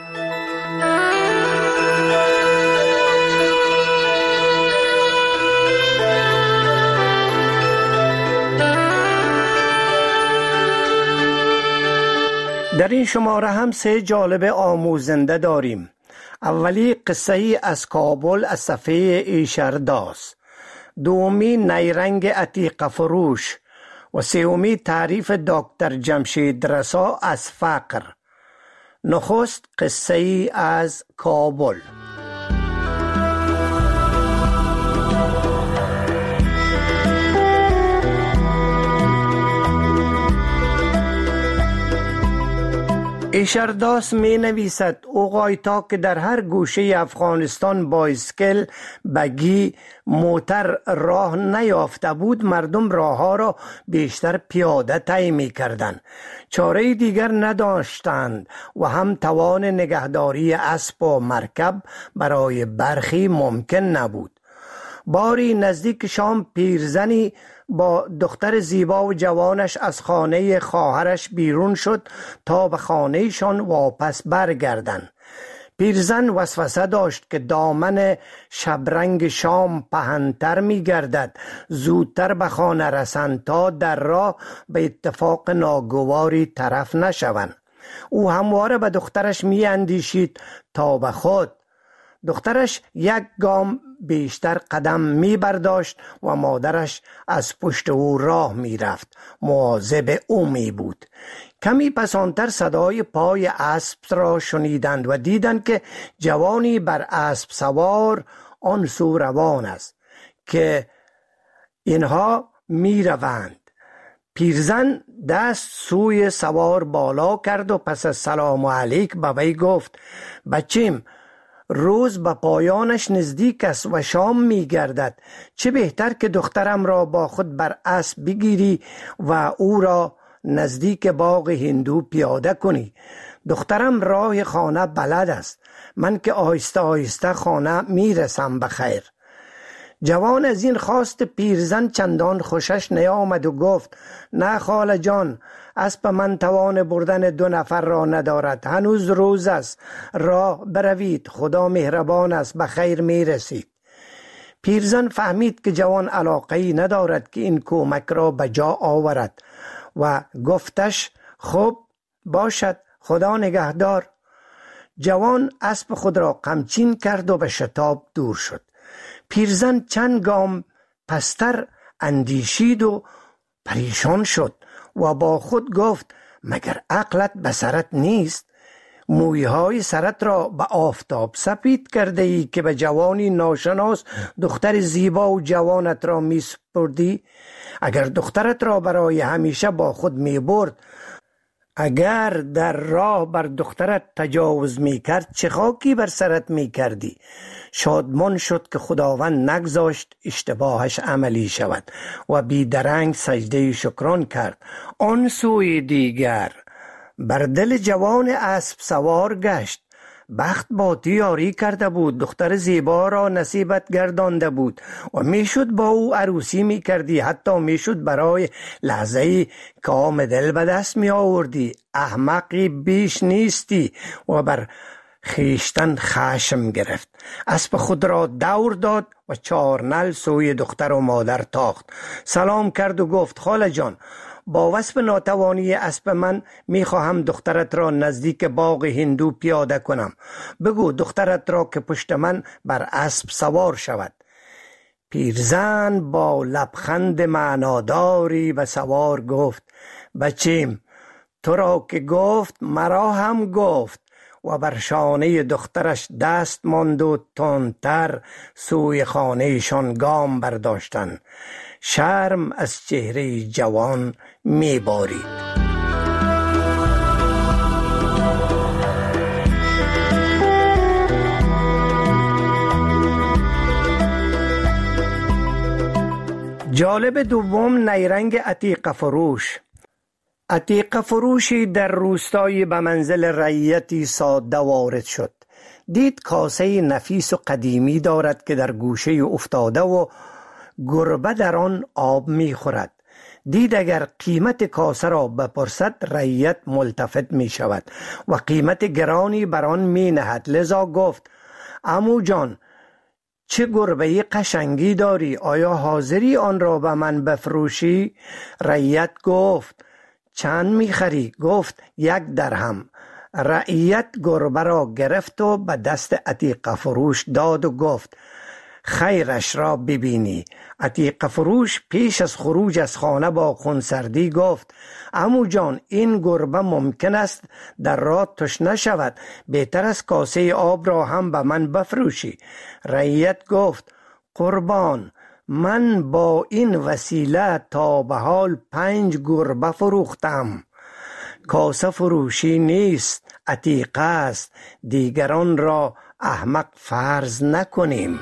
در این شماره هم 3 جالب آموزنده داریم. اولی قصه ای از کابل از صفحه ایشرداست، دومی نیرنگ عتیق فروش و سومی تعریف دکتر جمشید رسا از فقر. نخست قصه ای از کابل. ایشرداس می نویسد اوغایتا که در هر گوشه افغانستان با اسکل، بگی، موتر راه نیافته بود، مردم راه ها را بیشتر پیاده طی می کردند. چاره دیگر نداشتند و هم توان نگهداری اسب و مرکب برای برخی ممکن نبود. باری نزدیک شام پیرزنی با دختر زیبا و جوانش از خانه خواهرش بیرون شد تا به خانهشان واپس برگردند. پیرزن وسوسه داشت که دامن شبرنگ شام پهن‌تر می گردد، زودتر به خانه رسند تا در راه به اتفاق ناگواری طرف نشوند. او همواره به دخترش می اندیشید تا به خود. دخترش یک گام بیشتر قدم می برداشت و مادرش از پشت او راه می رفت. مواظب او می بود. کمی پسانتر صدای پای اسب را شنیدند و دیدند که جوانی بر اسب سوار آن سو روان است که اینها می روند. پیرزن دست سوی سوار بالا کرد و پس از سلام علیک به وی گفت: بچیم، روز به پایانش نزدیک است و شام می گردد. چه بهتر که دخترم را با خود بر اسب بگیری و او را نزدیک باغ هندو پیاده کنی. دخترم راه خانه بلد است. من که آهسته آهسته خانه می رسم به خیر. جوان از این خواست پیرزن چندان خوشش نیامد و گفت: نه خاله جان، اسب من توان بردن 2 نفر را ندارد. هنوز روز است، راه بروید، خدا مهربان است، به خیر می رسید. پیرزن فهمید که جوان علاقه‌ای ندارد که این کمک را به جا آورد و گفتش: خب باشد، خدا نگهدار. جوان اسب خود را قمچین کرد و به شتاب دور شد. پیرزن چند گام پستر اندیشید و پریشان شد و با خود گفت: مگر عقلت به سرت نیست؟ مویهای سرت را به آفتاب سپید کرده ای که به جوانی ناشناس دختر زیبا و جوانت را می سپردی؟ اگر دخترت را برای همیشه با خود می برد، اگر در راه بر دخترت تجاوز می کرد، چه خاکی بر سرت می کردی؟ شادمان شد که خداوند نگذاشت اشتباهش عملی شود و بیدرنگ سجده شکران کرد. آن سوی دیگر بر دل جوان اسب سوار گشت. بخت با یاری کرده بود، دختر زیبا را نصیبت گردانده بود و میشد با او عروسی میکردی، حتی میشد برای لحظه‌ای کام دل به دست می آوردی. احمقی بیش نیستی. و بر خیشتن خشم گرفت. اسب خود را دور داد و 4 نعل سوی دختر و مادر تاخت. سلام کرد و گفت: خاله جان، با وصف ناتوانی اسب من میخواهم دخترت را نزدیک باغ هندو پیاده کنم. بگو دخترت را که پشت من بر اسب سوار شود. پیرزن با لبخند معناداری به سوار گفت: بچیم، تو را که گفت مرا هم گفت. و بر شانه دخترش دست ماند و تندتر سوی خانهشان گام برداشتند. شرم از چهره جوان می بارید. جالب دوم، نیرنگ عتیقه فروش. عتیقه فروشی در روستایی به منزل رعیتی ساده وارد شد. دید کاسه نفیس و قدیمی دارد که در گوشه افتاده و گربه در آن آب می خورد. دید اگر قیمت کاسه را بپرسد رعیت ملتفت می شود و قیمت گرانی بر آن می نهد. لذا گفت: عمو جان، چه گربه قشنگی داری، آیا حاضری آن را به من بفروشی؟ رعیت گفت: چند میخری؟ گفت: 1 درهم. رعیت گربه را گرفت و به دست عتیقه فروش داد و گفت: خیرش را ببینی. عتیقه فروش پیش از خروج از خانه با خونسردی گفت: عمو جان، این گربه ممکن است در راه تشنه شود، بهتر از کاسه آب را هم به من بفروشی. رعیت گفت: قربان، من با این وسیله تا به حال 5 گربه فروختم. کاسه فروشی نیست، عتیقه است، دیگران را احمق فرض نکنیم.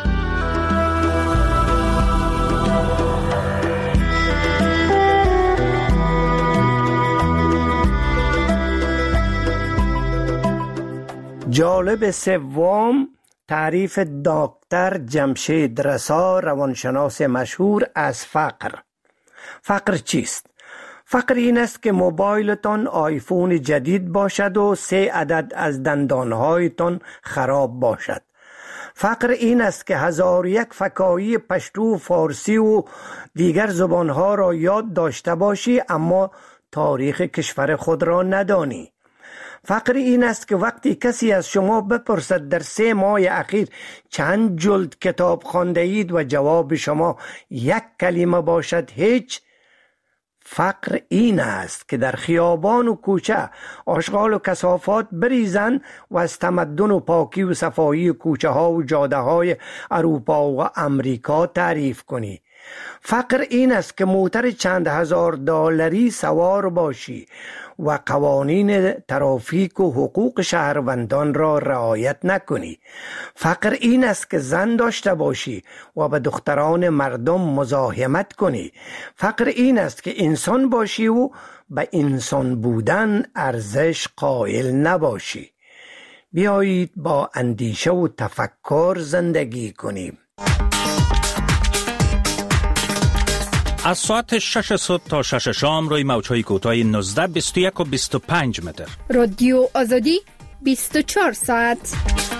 جالب سوم تعریف دکتر جمشید رسا، روانشناس مشهور، از فقر. فقر چیست؟ فقر این است که موبایلتان آیفون جدید باشد و 3 عدد از دندانهایتان خراب باشد. فقر این است که 1001 فکاهی پشتو، فارسی و دیگر زبانها را یاد داشته باشی اما تاریخ کشور خود را ندانی. فقر این است که وقتی کسی از شما بپرسد در 3 ماه اخیر چند جلد کتاب خوانده اید و جواب شما 1 کلمه باشد هیچ، فقر این است که در خیابان و کوچه آشغال و کثافات بریزن و از تمدن و پاکی و صفایی کوچه ها و جاده های اروپا و امریکا تعریف کنی. فقر این است که موتر چند هزار دلاری سوار باشی و قوانین ترافیک و حقوق شهروندان را رعایت نکنی. فقر این است که زن داشته باشی و به دختران مردم مزاحمت کنی. فقر این است که انسان باشی و به انسان بودن ارزش قائل نباشی. بیایید با اندیشه و تفکر زندگی کنیم. از ساعت 6 صبح تا 6 شام روی موج‌های کوتاه 19، 21 و 25 متر. رادیو آزادی 24 ساعت.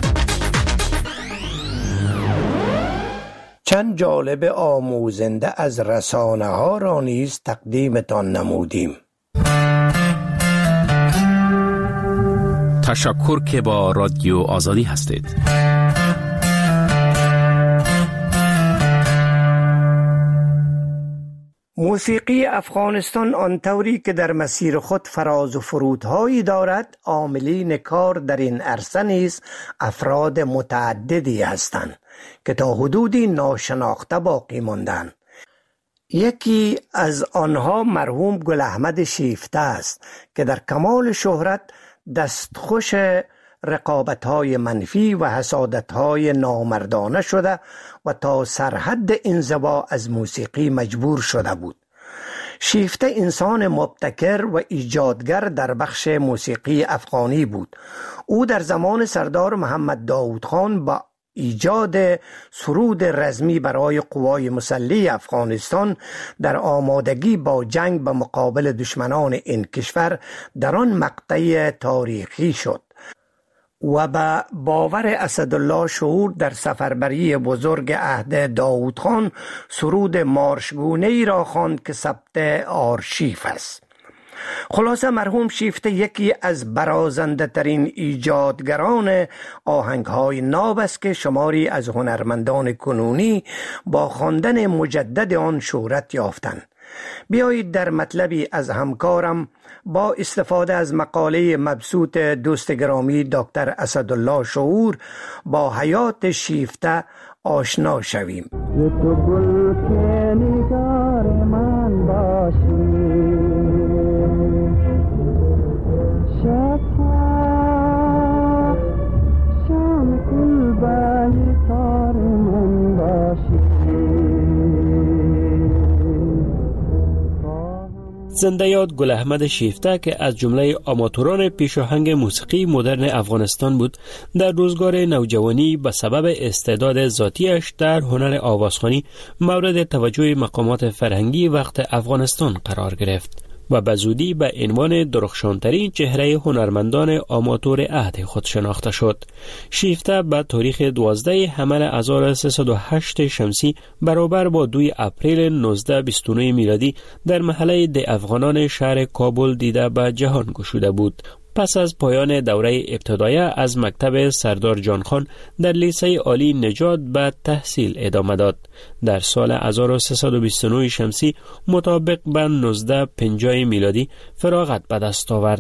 چند جالب آموزنده از رسانه ها را نیز تقدیمتان نمودیم. تشکر که با رادیو آزادی هستید. موسیقی افغانستان آنطوری که در مسیر خود فراز و فرودهایی دارد، عاملین کار در این عرصه نیز افراد متعددی هستند که تا حدودی ناشناخته باقی ماندند. یکی از آنها مرحوم گل احمد شیفته است که در کمال شهرت دستخوش رقابت‌های منفی و حسادت‌های نامردانه شده و تا سرحد انزوا از موسیقی مجبور شده بود. شیفته انسان مبتکر و ایجادگر در بخش موسیقی افغانی بود. او در زمان سردار محمد داود خان با ایجاد سرود رزمی برای قوای مسلح افغانستان در آمادگی با جنگ به مقابل دشمنان این کشور در آن مقطع تاریخی شد و به باور اسدالله شهور در سفربری بزرگ عهد داود خان سرود مارشگونه‌ای را خواند که ثبت آرشیف است. خلاصه مرحوم شیفته یکی از برازنده ترین ایجادگران آهنگ‌های ناب است که شماری از هنرمندان کنونی با خواندن مجدد آن شهرت یافتند. بیایید در مطلبی از همکارم با استفاده از مقاله مبسوط دوست گرامی دکتر اسدالله شهور با حیات شیفته آشنا شویم. تو گل که نگار من باشی، شفا شام کل بایی کار من باشی. زنده یاد گل احمد شیفته که از جمله آماتوران پیشاهنگ موسیقی مدرن افغانستان بود، در روزگار نوجوانی به سبب استعداد ذاتیش در هنر آوازخوانی مورد توجه مقامات فرهنگی وقت افغانستان قرار گرفت و به زودی به عنوان درخشانترین چهره هنرمندان آماتور عهد خود شناخته شد. شیفته به تاریخ 12 حمل 1308 شمسی برابر با 2 اپریل 1929 میلادی در محله ده افغانان شهر کابل دیده به جهان گشوده بود. پس از پایان دوره ابتدایی از مکتب سردار جان خان در لیسه عالی نجات به تحصیل ادامه داد. در سال 1329 شمسی مطابق به 1950 میلادی فراغت به دست آورد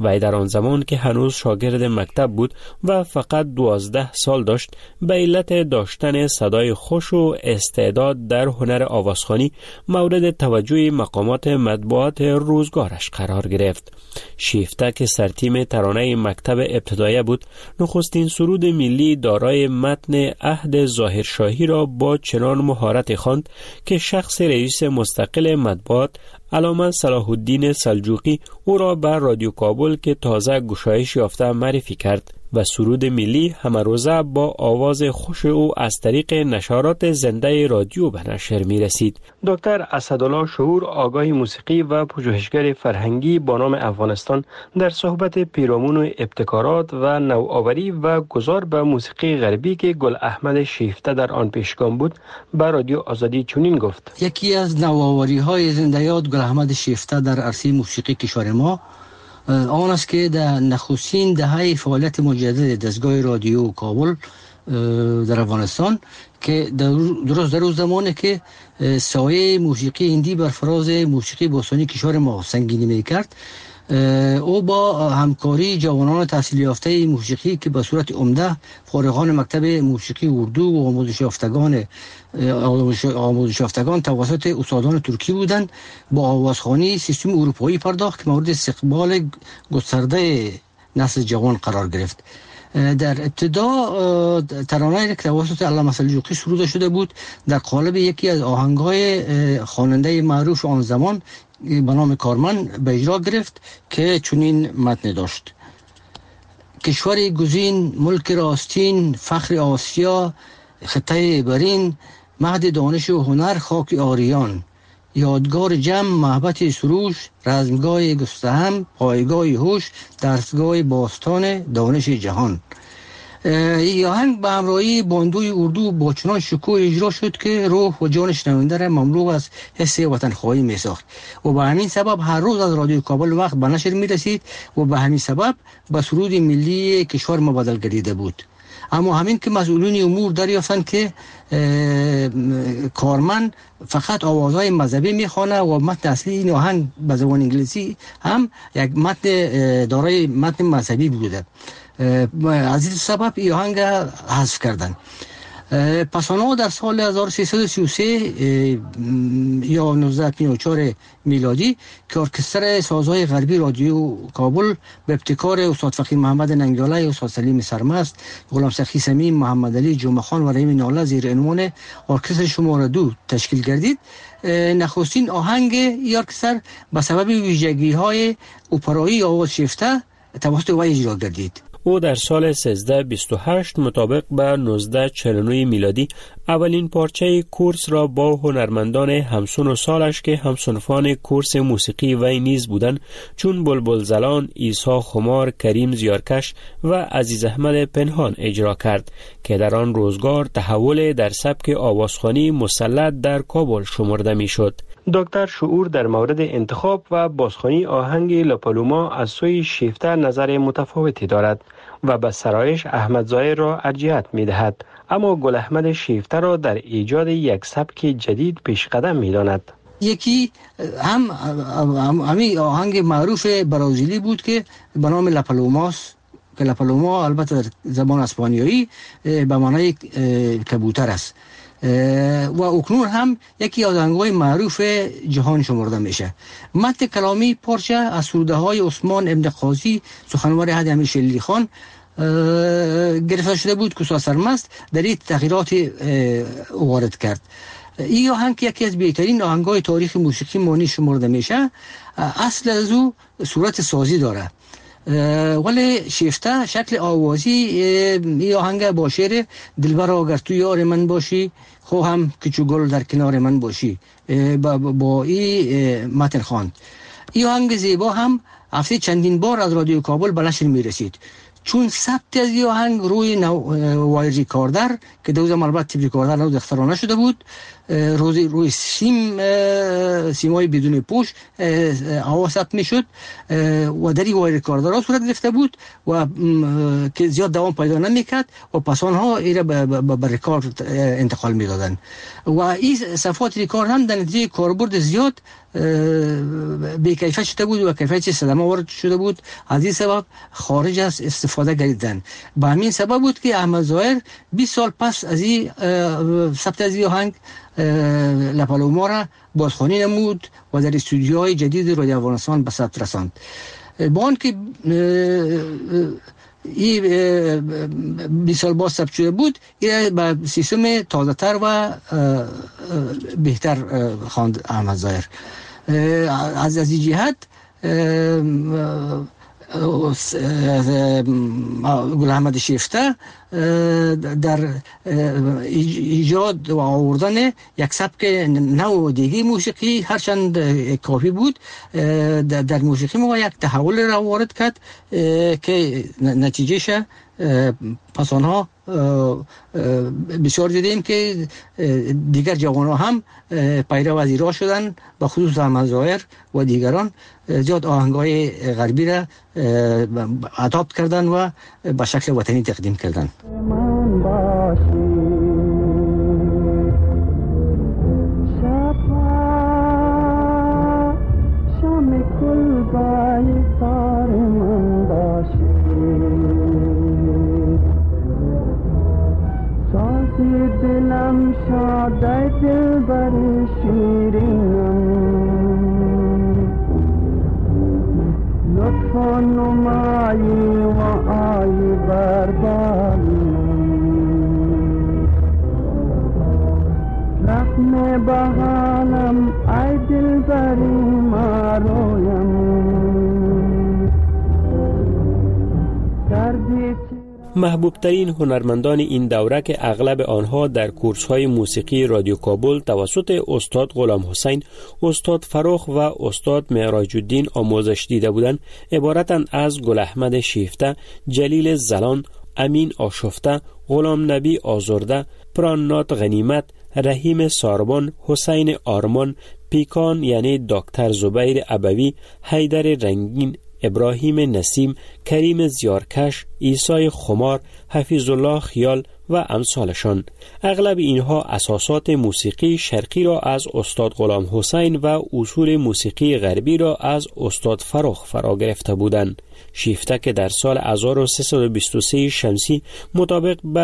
وی در آن زمان که هنوز شاگرد مکتب بود و فقط 12 سال داشت، به علت داشتن صدای خوش و استعداد در هنر آوازخوانی مورد توجه مقامات مطبوعات روزگارش قرار گرفت. شیفته که سرتیم ترانه مکتب ابتدایه بود، نخستین سرود ملی دارای متن عهد ظاهرشاهی را با چنان مهارت خواند که شخص رئیس مستقل مطبوعات علامه صلاح الدین سلجوقی او را بر رادیو کابل که تازه گشایش یافته معرفی کرد و سرود ملی همه روزه با آواز خوش او از طریق نشرات زنده رادیو به نشر می رسید. دکتر اسدالله شعور، آگاه موسیقی و پژوهشگر فرهنگی با نام افغانستان، در صحبت پیرامون ابتکارات و نوآوری و گذار به موسیقی غربی که گل احمد شیفته در آن پیشگام بود، به رادیو آزادی چنین گفت: یکی از نوآوری های زنده یاد گل احمد شیفته در عرصه موسیقی کشور ما آن است که در نخستین دهه فعالیت مجدد دستگاه رادیو کابل در افغانستان که درست در روز زمانی که سایه موسیقی هندی بر فراز موسیقی باستانی کشور ما سنگینی میکرد، او با همکاری جوانان تحصیل یافته موسیقی که به صورت عمده فارغان مکتب موسیقی اردو و آموزش یافتگان توسط استادان ترکی بودند، با آوازخوانی سیستم اروپایی پرداخت که مورد استقبال گسترده نسل جوان قرار گرفت. در ابتدا ترانه‌ای که توسط علامه سلجوقی سروده شده بود در قالب یکی از آهنگ‌های خواننده معروف آن زمان به نام کارمن به اجرا گرفت که چنین متن داشت: کشور گزین، ملک راستین، فخر آسیا، خطه برین، مهد دانش و هنر خاک آریان، یادگار جمع محبت سروش، رزمگاه گستهم، پایگاه هوش، درسگاه باستان دانش جهان. این آهنگ به همراهی باندوی اردو با چنان شکوه اجرا شد که روح و جان شنونده را مملو از حس وطنخواهی می ساخت و به همین سبب هر روز از رادیو کابل وقت به نشر می رسید و به همین سبب به سرود ملی کشور ما بدل گردیده بود. اما همین که مسئولین امور دریافتند که کارمن فقط آوازهای مذهبی میخوانه و متن اصلی این آهنگ به زبان انگلیسی هم یک متن دارای متن مذهبی بوده، از این سبب این آهنگ حذف کردن. پس آنها در سال 1333 یا 1954 میلادی که ارکستر سازهای غربی رادیو کابل به ابتکار استاد فقیر محمد ننگیاله، استاد سلیم سرمست، غلام سخی سمیم، محمد علی جمعه خان و رحیم ناله زیر عنوان ارکستر شماره 2 تشکیل گردید، نخستین آهنگ این ارکستر به سبب ویژگی‌های اپرایی آواز شیفته توسط وی اجرا گردید. او در سال 1328 مطابق به 1949 میلادی اولین پارچه کورس را با هنرمندان همسن و سالش که همسنفان کورس موسیقی وی نیز بودند چون بلبل زلان، عیسی خمار، کریم زیارکش و عزیز احمد پنهان اجرا کرد که در آن روزگار تحول در سبک آوازخوانی مسلط در کابل شمرده میشد. دکتر شعور در مورد انتخاب و بازخوانی آهنگ لاپالوما از سوی شیفته نظر متفاوتی دارد و به سرایش احمد ظاهر را ارجحیت می‌دهد، اما گل احمد شیفته را در ایجاد یک سبک جدید پیش قدم می‌داند. یکی همین آهنگ معروف برازیلی بود که به نام لاپالوماست که لاپالوما البته در زبان اسپانیایی به معنای کبوتر است و اکنون هم یکی از آهنگ‌های معروف جهان شمرده میشه. متن کلامی پارچه از سروده های عثمان ابن قاضی سخنور عهد امیر شلیلی خان گرفته شده بود که استاد سرمست در این تغییرات وارد کرد. این آهنگ یکی از بهترین آهنگ‌های تاریخ موسیقی مانی شمرده میشه. اصل از او صورت سازی داره ولی شیفته شکل آوازی این آهنگ با شعر دلبر اگر تو یار من باشی خواهم که چو گل در کنار من باشی با این متن خواند. این آهنگ زیبا هم هفته چندین بار از رادیو کابل به نشر میرسید چون ثبت از این آهنگ روی وایز ریکاردر که دو زمان البته تیپ ریکاردر نو اختراع نشده بود روی سیمای بدون پوش آواز ثبت میشد و در این رکوردرها صورت گرفته بود و که زیاد دوام پیدا نمیکرد و پس آنها ایره به رکورد انتقال میدادن و این صفحات رکورد هم در نتیجه کاربرد زیاد به کیفیت شده بود و کیفیت صدمه وارد شده بود. از این سبب خارج از استفاده گردیدن. به همین سبب بود که احمد ظاهر 20 سال پس از این ثبت از این آهنگ لپالوما را بازخوانی نمود و در استودیوهای جدید رادیو افغانستان به ثبت رساند. با آنکه این 20 سال باز ثبت شده بود، این به سیستم تازه تر و بهتر خواند احمد ظاهر. از این جهت گل احمد شیفته در ایجاد و آوردن یک سبک نو دیگه موسیقی هرچند کافی بود در موسیقی ما یک تحول را وارد کرد که نتیجهش پس آنها بسیار دیدیم که دیگر جوانان هم پیرو از ایران شدن، به خصوص احمد ظاهر و دیگران زیاد آهنگای غربی را اداپت کردن و به شکل وطنی تقدیم کردن. دلم شاده دل بر شیرینم لطف و نمایی و آی بربالم رحم بحالم ای دل بری مارویم کردی محبوب ترین هنرمندان این دوره که اغلب آنها در کورس های موسیقی رادیو کابل توسط استاد غلام حسین، استاد فروخ و استاد معراج الدین آموزش دیده بودند عبارتند از گل احمد شیفته، جلیل زلان، امین آشفته، غلام نبی آزرده، پرانات غنیمت، رحیم ساربان، حسین آرمان، پیکان یعنی دکتر زبیر ابوی، حیدر رنگین، ابراهیم نسیم، کریم زیارکش، عیسی خمار، حفیظ الله خیال و امثالشان. اغلب اینها اساسات موسیقی شرقی را از استاد غلام حسین و اصول موسیقی غربی را از استاد فروخ فرا گرفته بودند. شیفته که در سال 1323 شمسی مطابق به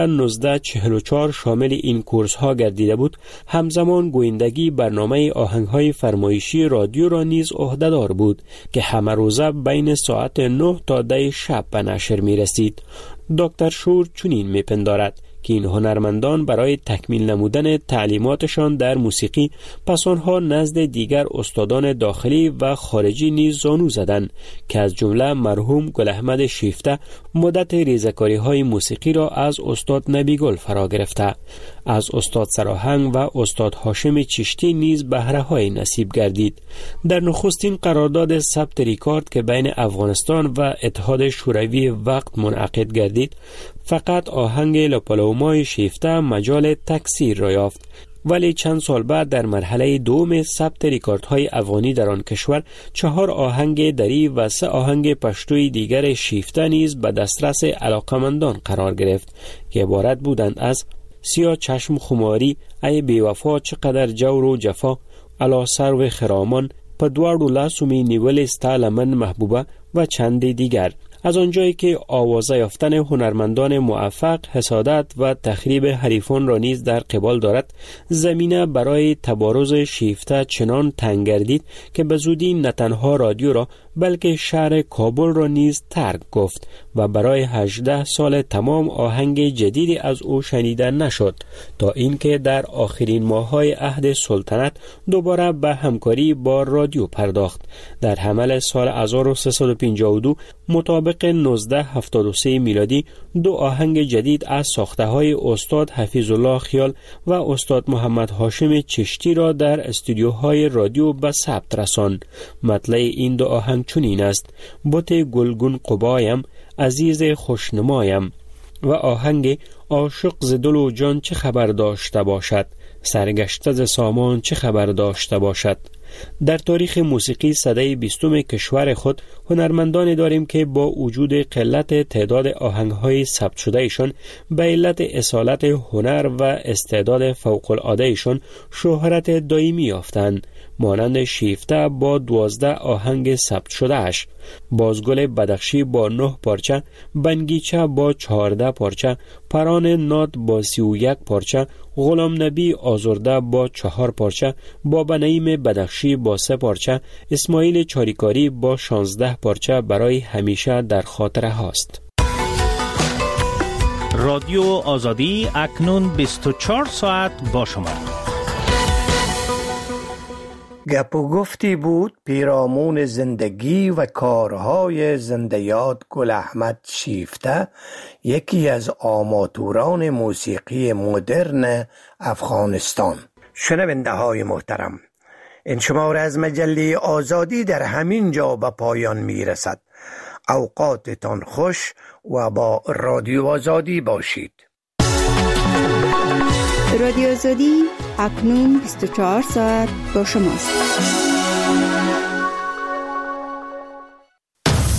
1944 شامل این کورس ها گردیده بود، همزمان گویندگی برنامه آهنگ‌های فرمایشی رادیو را نیز عهده‌دار بود که همه روزه بین ساعت 9 تا 10 شب به نشر می رسید. دکتر شور چنین می پندارد که این هنرمندان برای تکمیل نمودن تعلیماتشان در موسیقی پس آنها نزد دیگر استادان داخلی و خارجی نیز زانو زدند که از جمله مرحوم گل احمد شیفته مدت ریزکاری های موسیقی را از استاد نبیگل فرا گرفته. از استاد سراهنگ و استاد هاشم چشتی نیز بهره های نصیب گردید. در نخستین قرارداد ثبت ریکارد که بین افغانستان و اتحاد شوروی وقت منعقد گردید، فقط آهنگ لپالومای شیفته مجال تکثیر را یافت، ولی چند سال بعد در مرحله دوم ثبت ریکاردهای افغانی در آن کشور 4 آهنگ دری و 3 آهنگ پشتوی دیگر شیفته نیز به دسترس علاقمندان قرار گرفت که عبارت بودند از سیاه چشم خماری، ای بیوفا چقدر جور و جفا، علا سرو خرامان، په دواړو لاسو می نیولې ستا لمن محبوبه و چند دیگر. از آنجایی که آوازه یافتن هنرمندان موفق حسادت و تخریب حریفان را نیز در قبال دارد، زمینه برای تبارز شیفته چنان تنگ گردید که به زودی نه تنها رادیو را بلکه شهر کابل را نیز ترک گفت و برای 18 سال تمام آهنگ جدیدی از او شنیده نشد، تا اینکه در آخرین ماه‌های عهد سلطنت دوباره به همکاری با رادیو پرداخت. در حمل سال 1352 مطابق 1973 میلادی 2 آهنگ جدید از ساخته‌های استاد حفیظ الله خیال و استاد محمد هاشم چشتی را در استودیوهای رادیو به ثبت رساند. مطلع این 2 آهنگ چنین است: بت گلگون قبایم، عزیز خوشنمایم و آهنگ عاشق ز دل و جان چه خبر داشته باشد. سرگشته ز سامان چه خبر داشته باشد. در تاریخ موسیقی سده 20 کشور خود هنرمندان داریم که با وجود قلت تعداد آهنگ‌های ثبت شده ایشان به علت اصالت هنر و استعداد فوق العاده ایشان شهرت دائمی یافتند، مانند شیفته با 12 آهنگ ثبت شده اش، بازگل بدخشی با 9 پارچه، بنگیچه با 14 پارچه، پران نات با 31 پارچه، غلام نبی آزرده با 4 پارچه، بابا نعیم بدخشی با 3 پارچه، اسماعیل چاریکاری با 16 پارچه برای همیشه در خاطره هاست. رادیو آزادی اکنون 24 ساعت با شما. گپ و گفتی بود پیرامون زندگی و کارهای زنده‌یاد گل احمد شیفته، یکی از آماتوران موسیقی مدرن افغانستان. شنونده های محترم، این شماره از مجله آزادی در همین جا به پایان می رسد. اوقاتتان خوش و با رادیو آزادی باشید. رادیو آزادی اکنون 24 ساعت با شماست.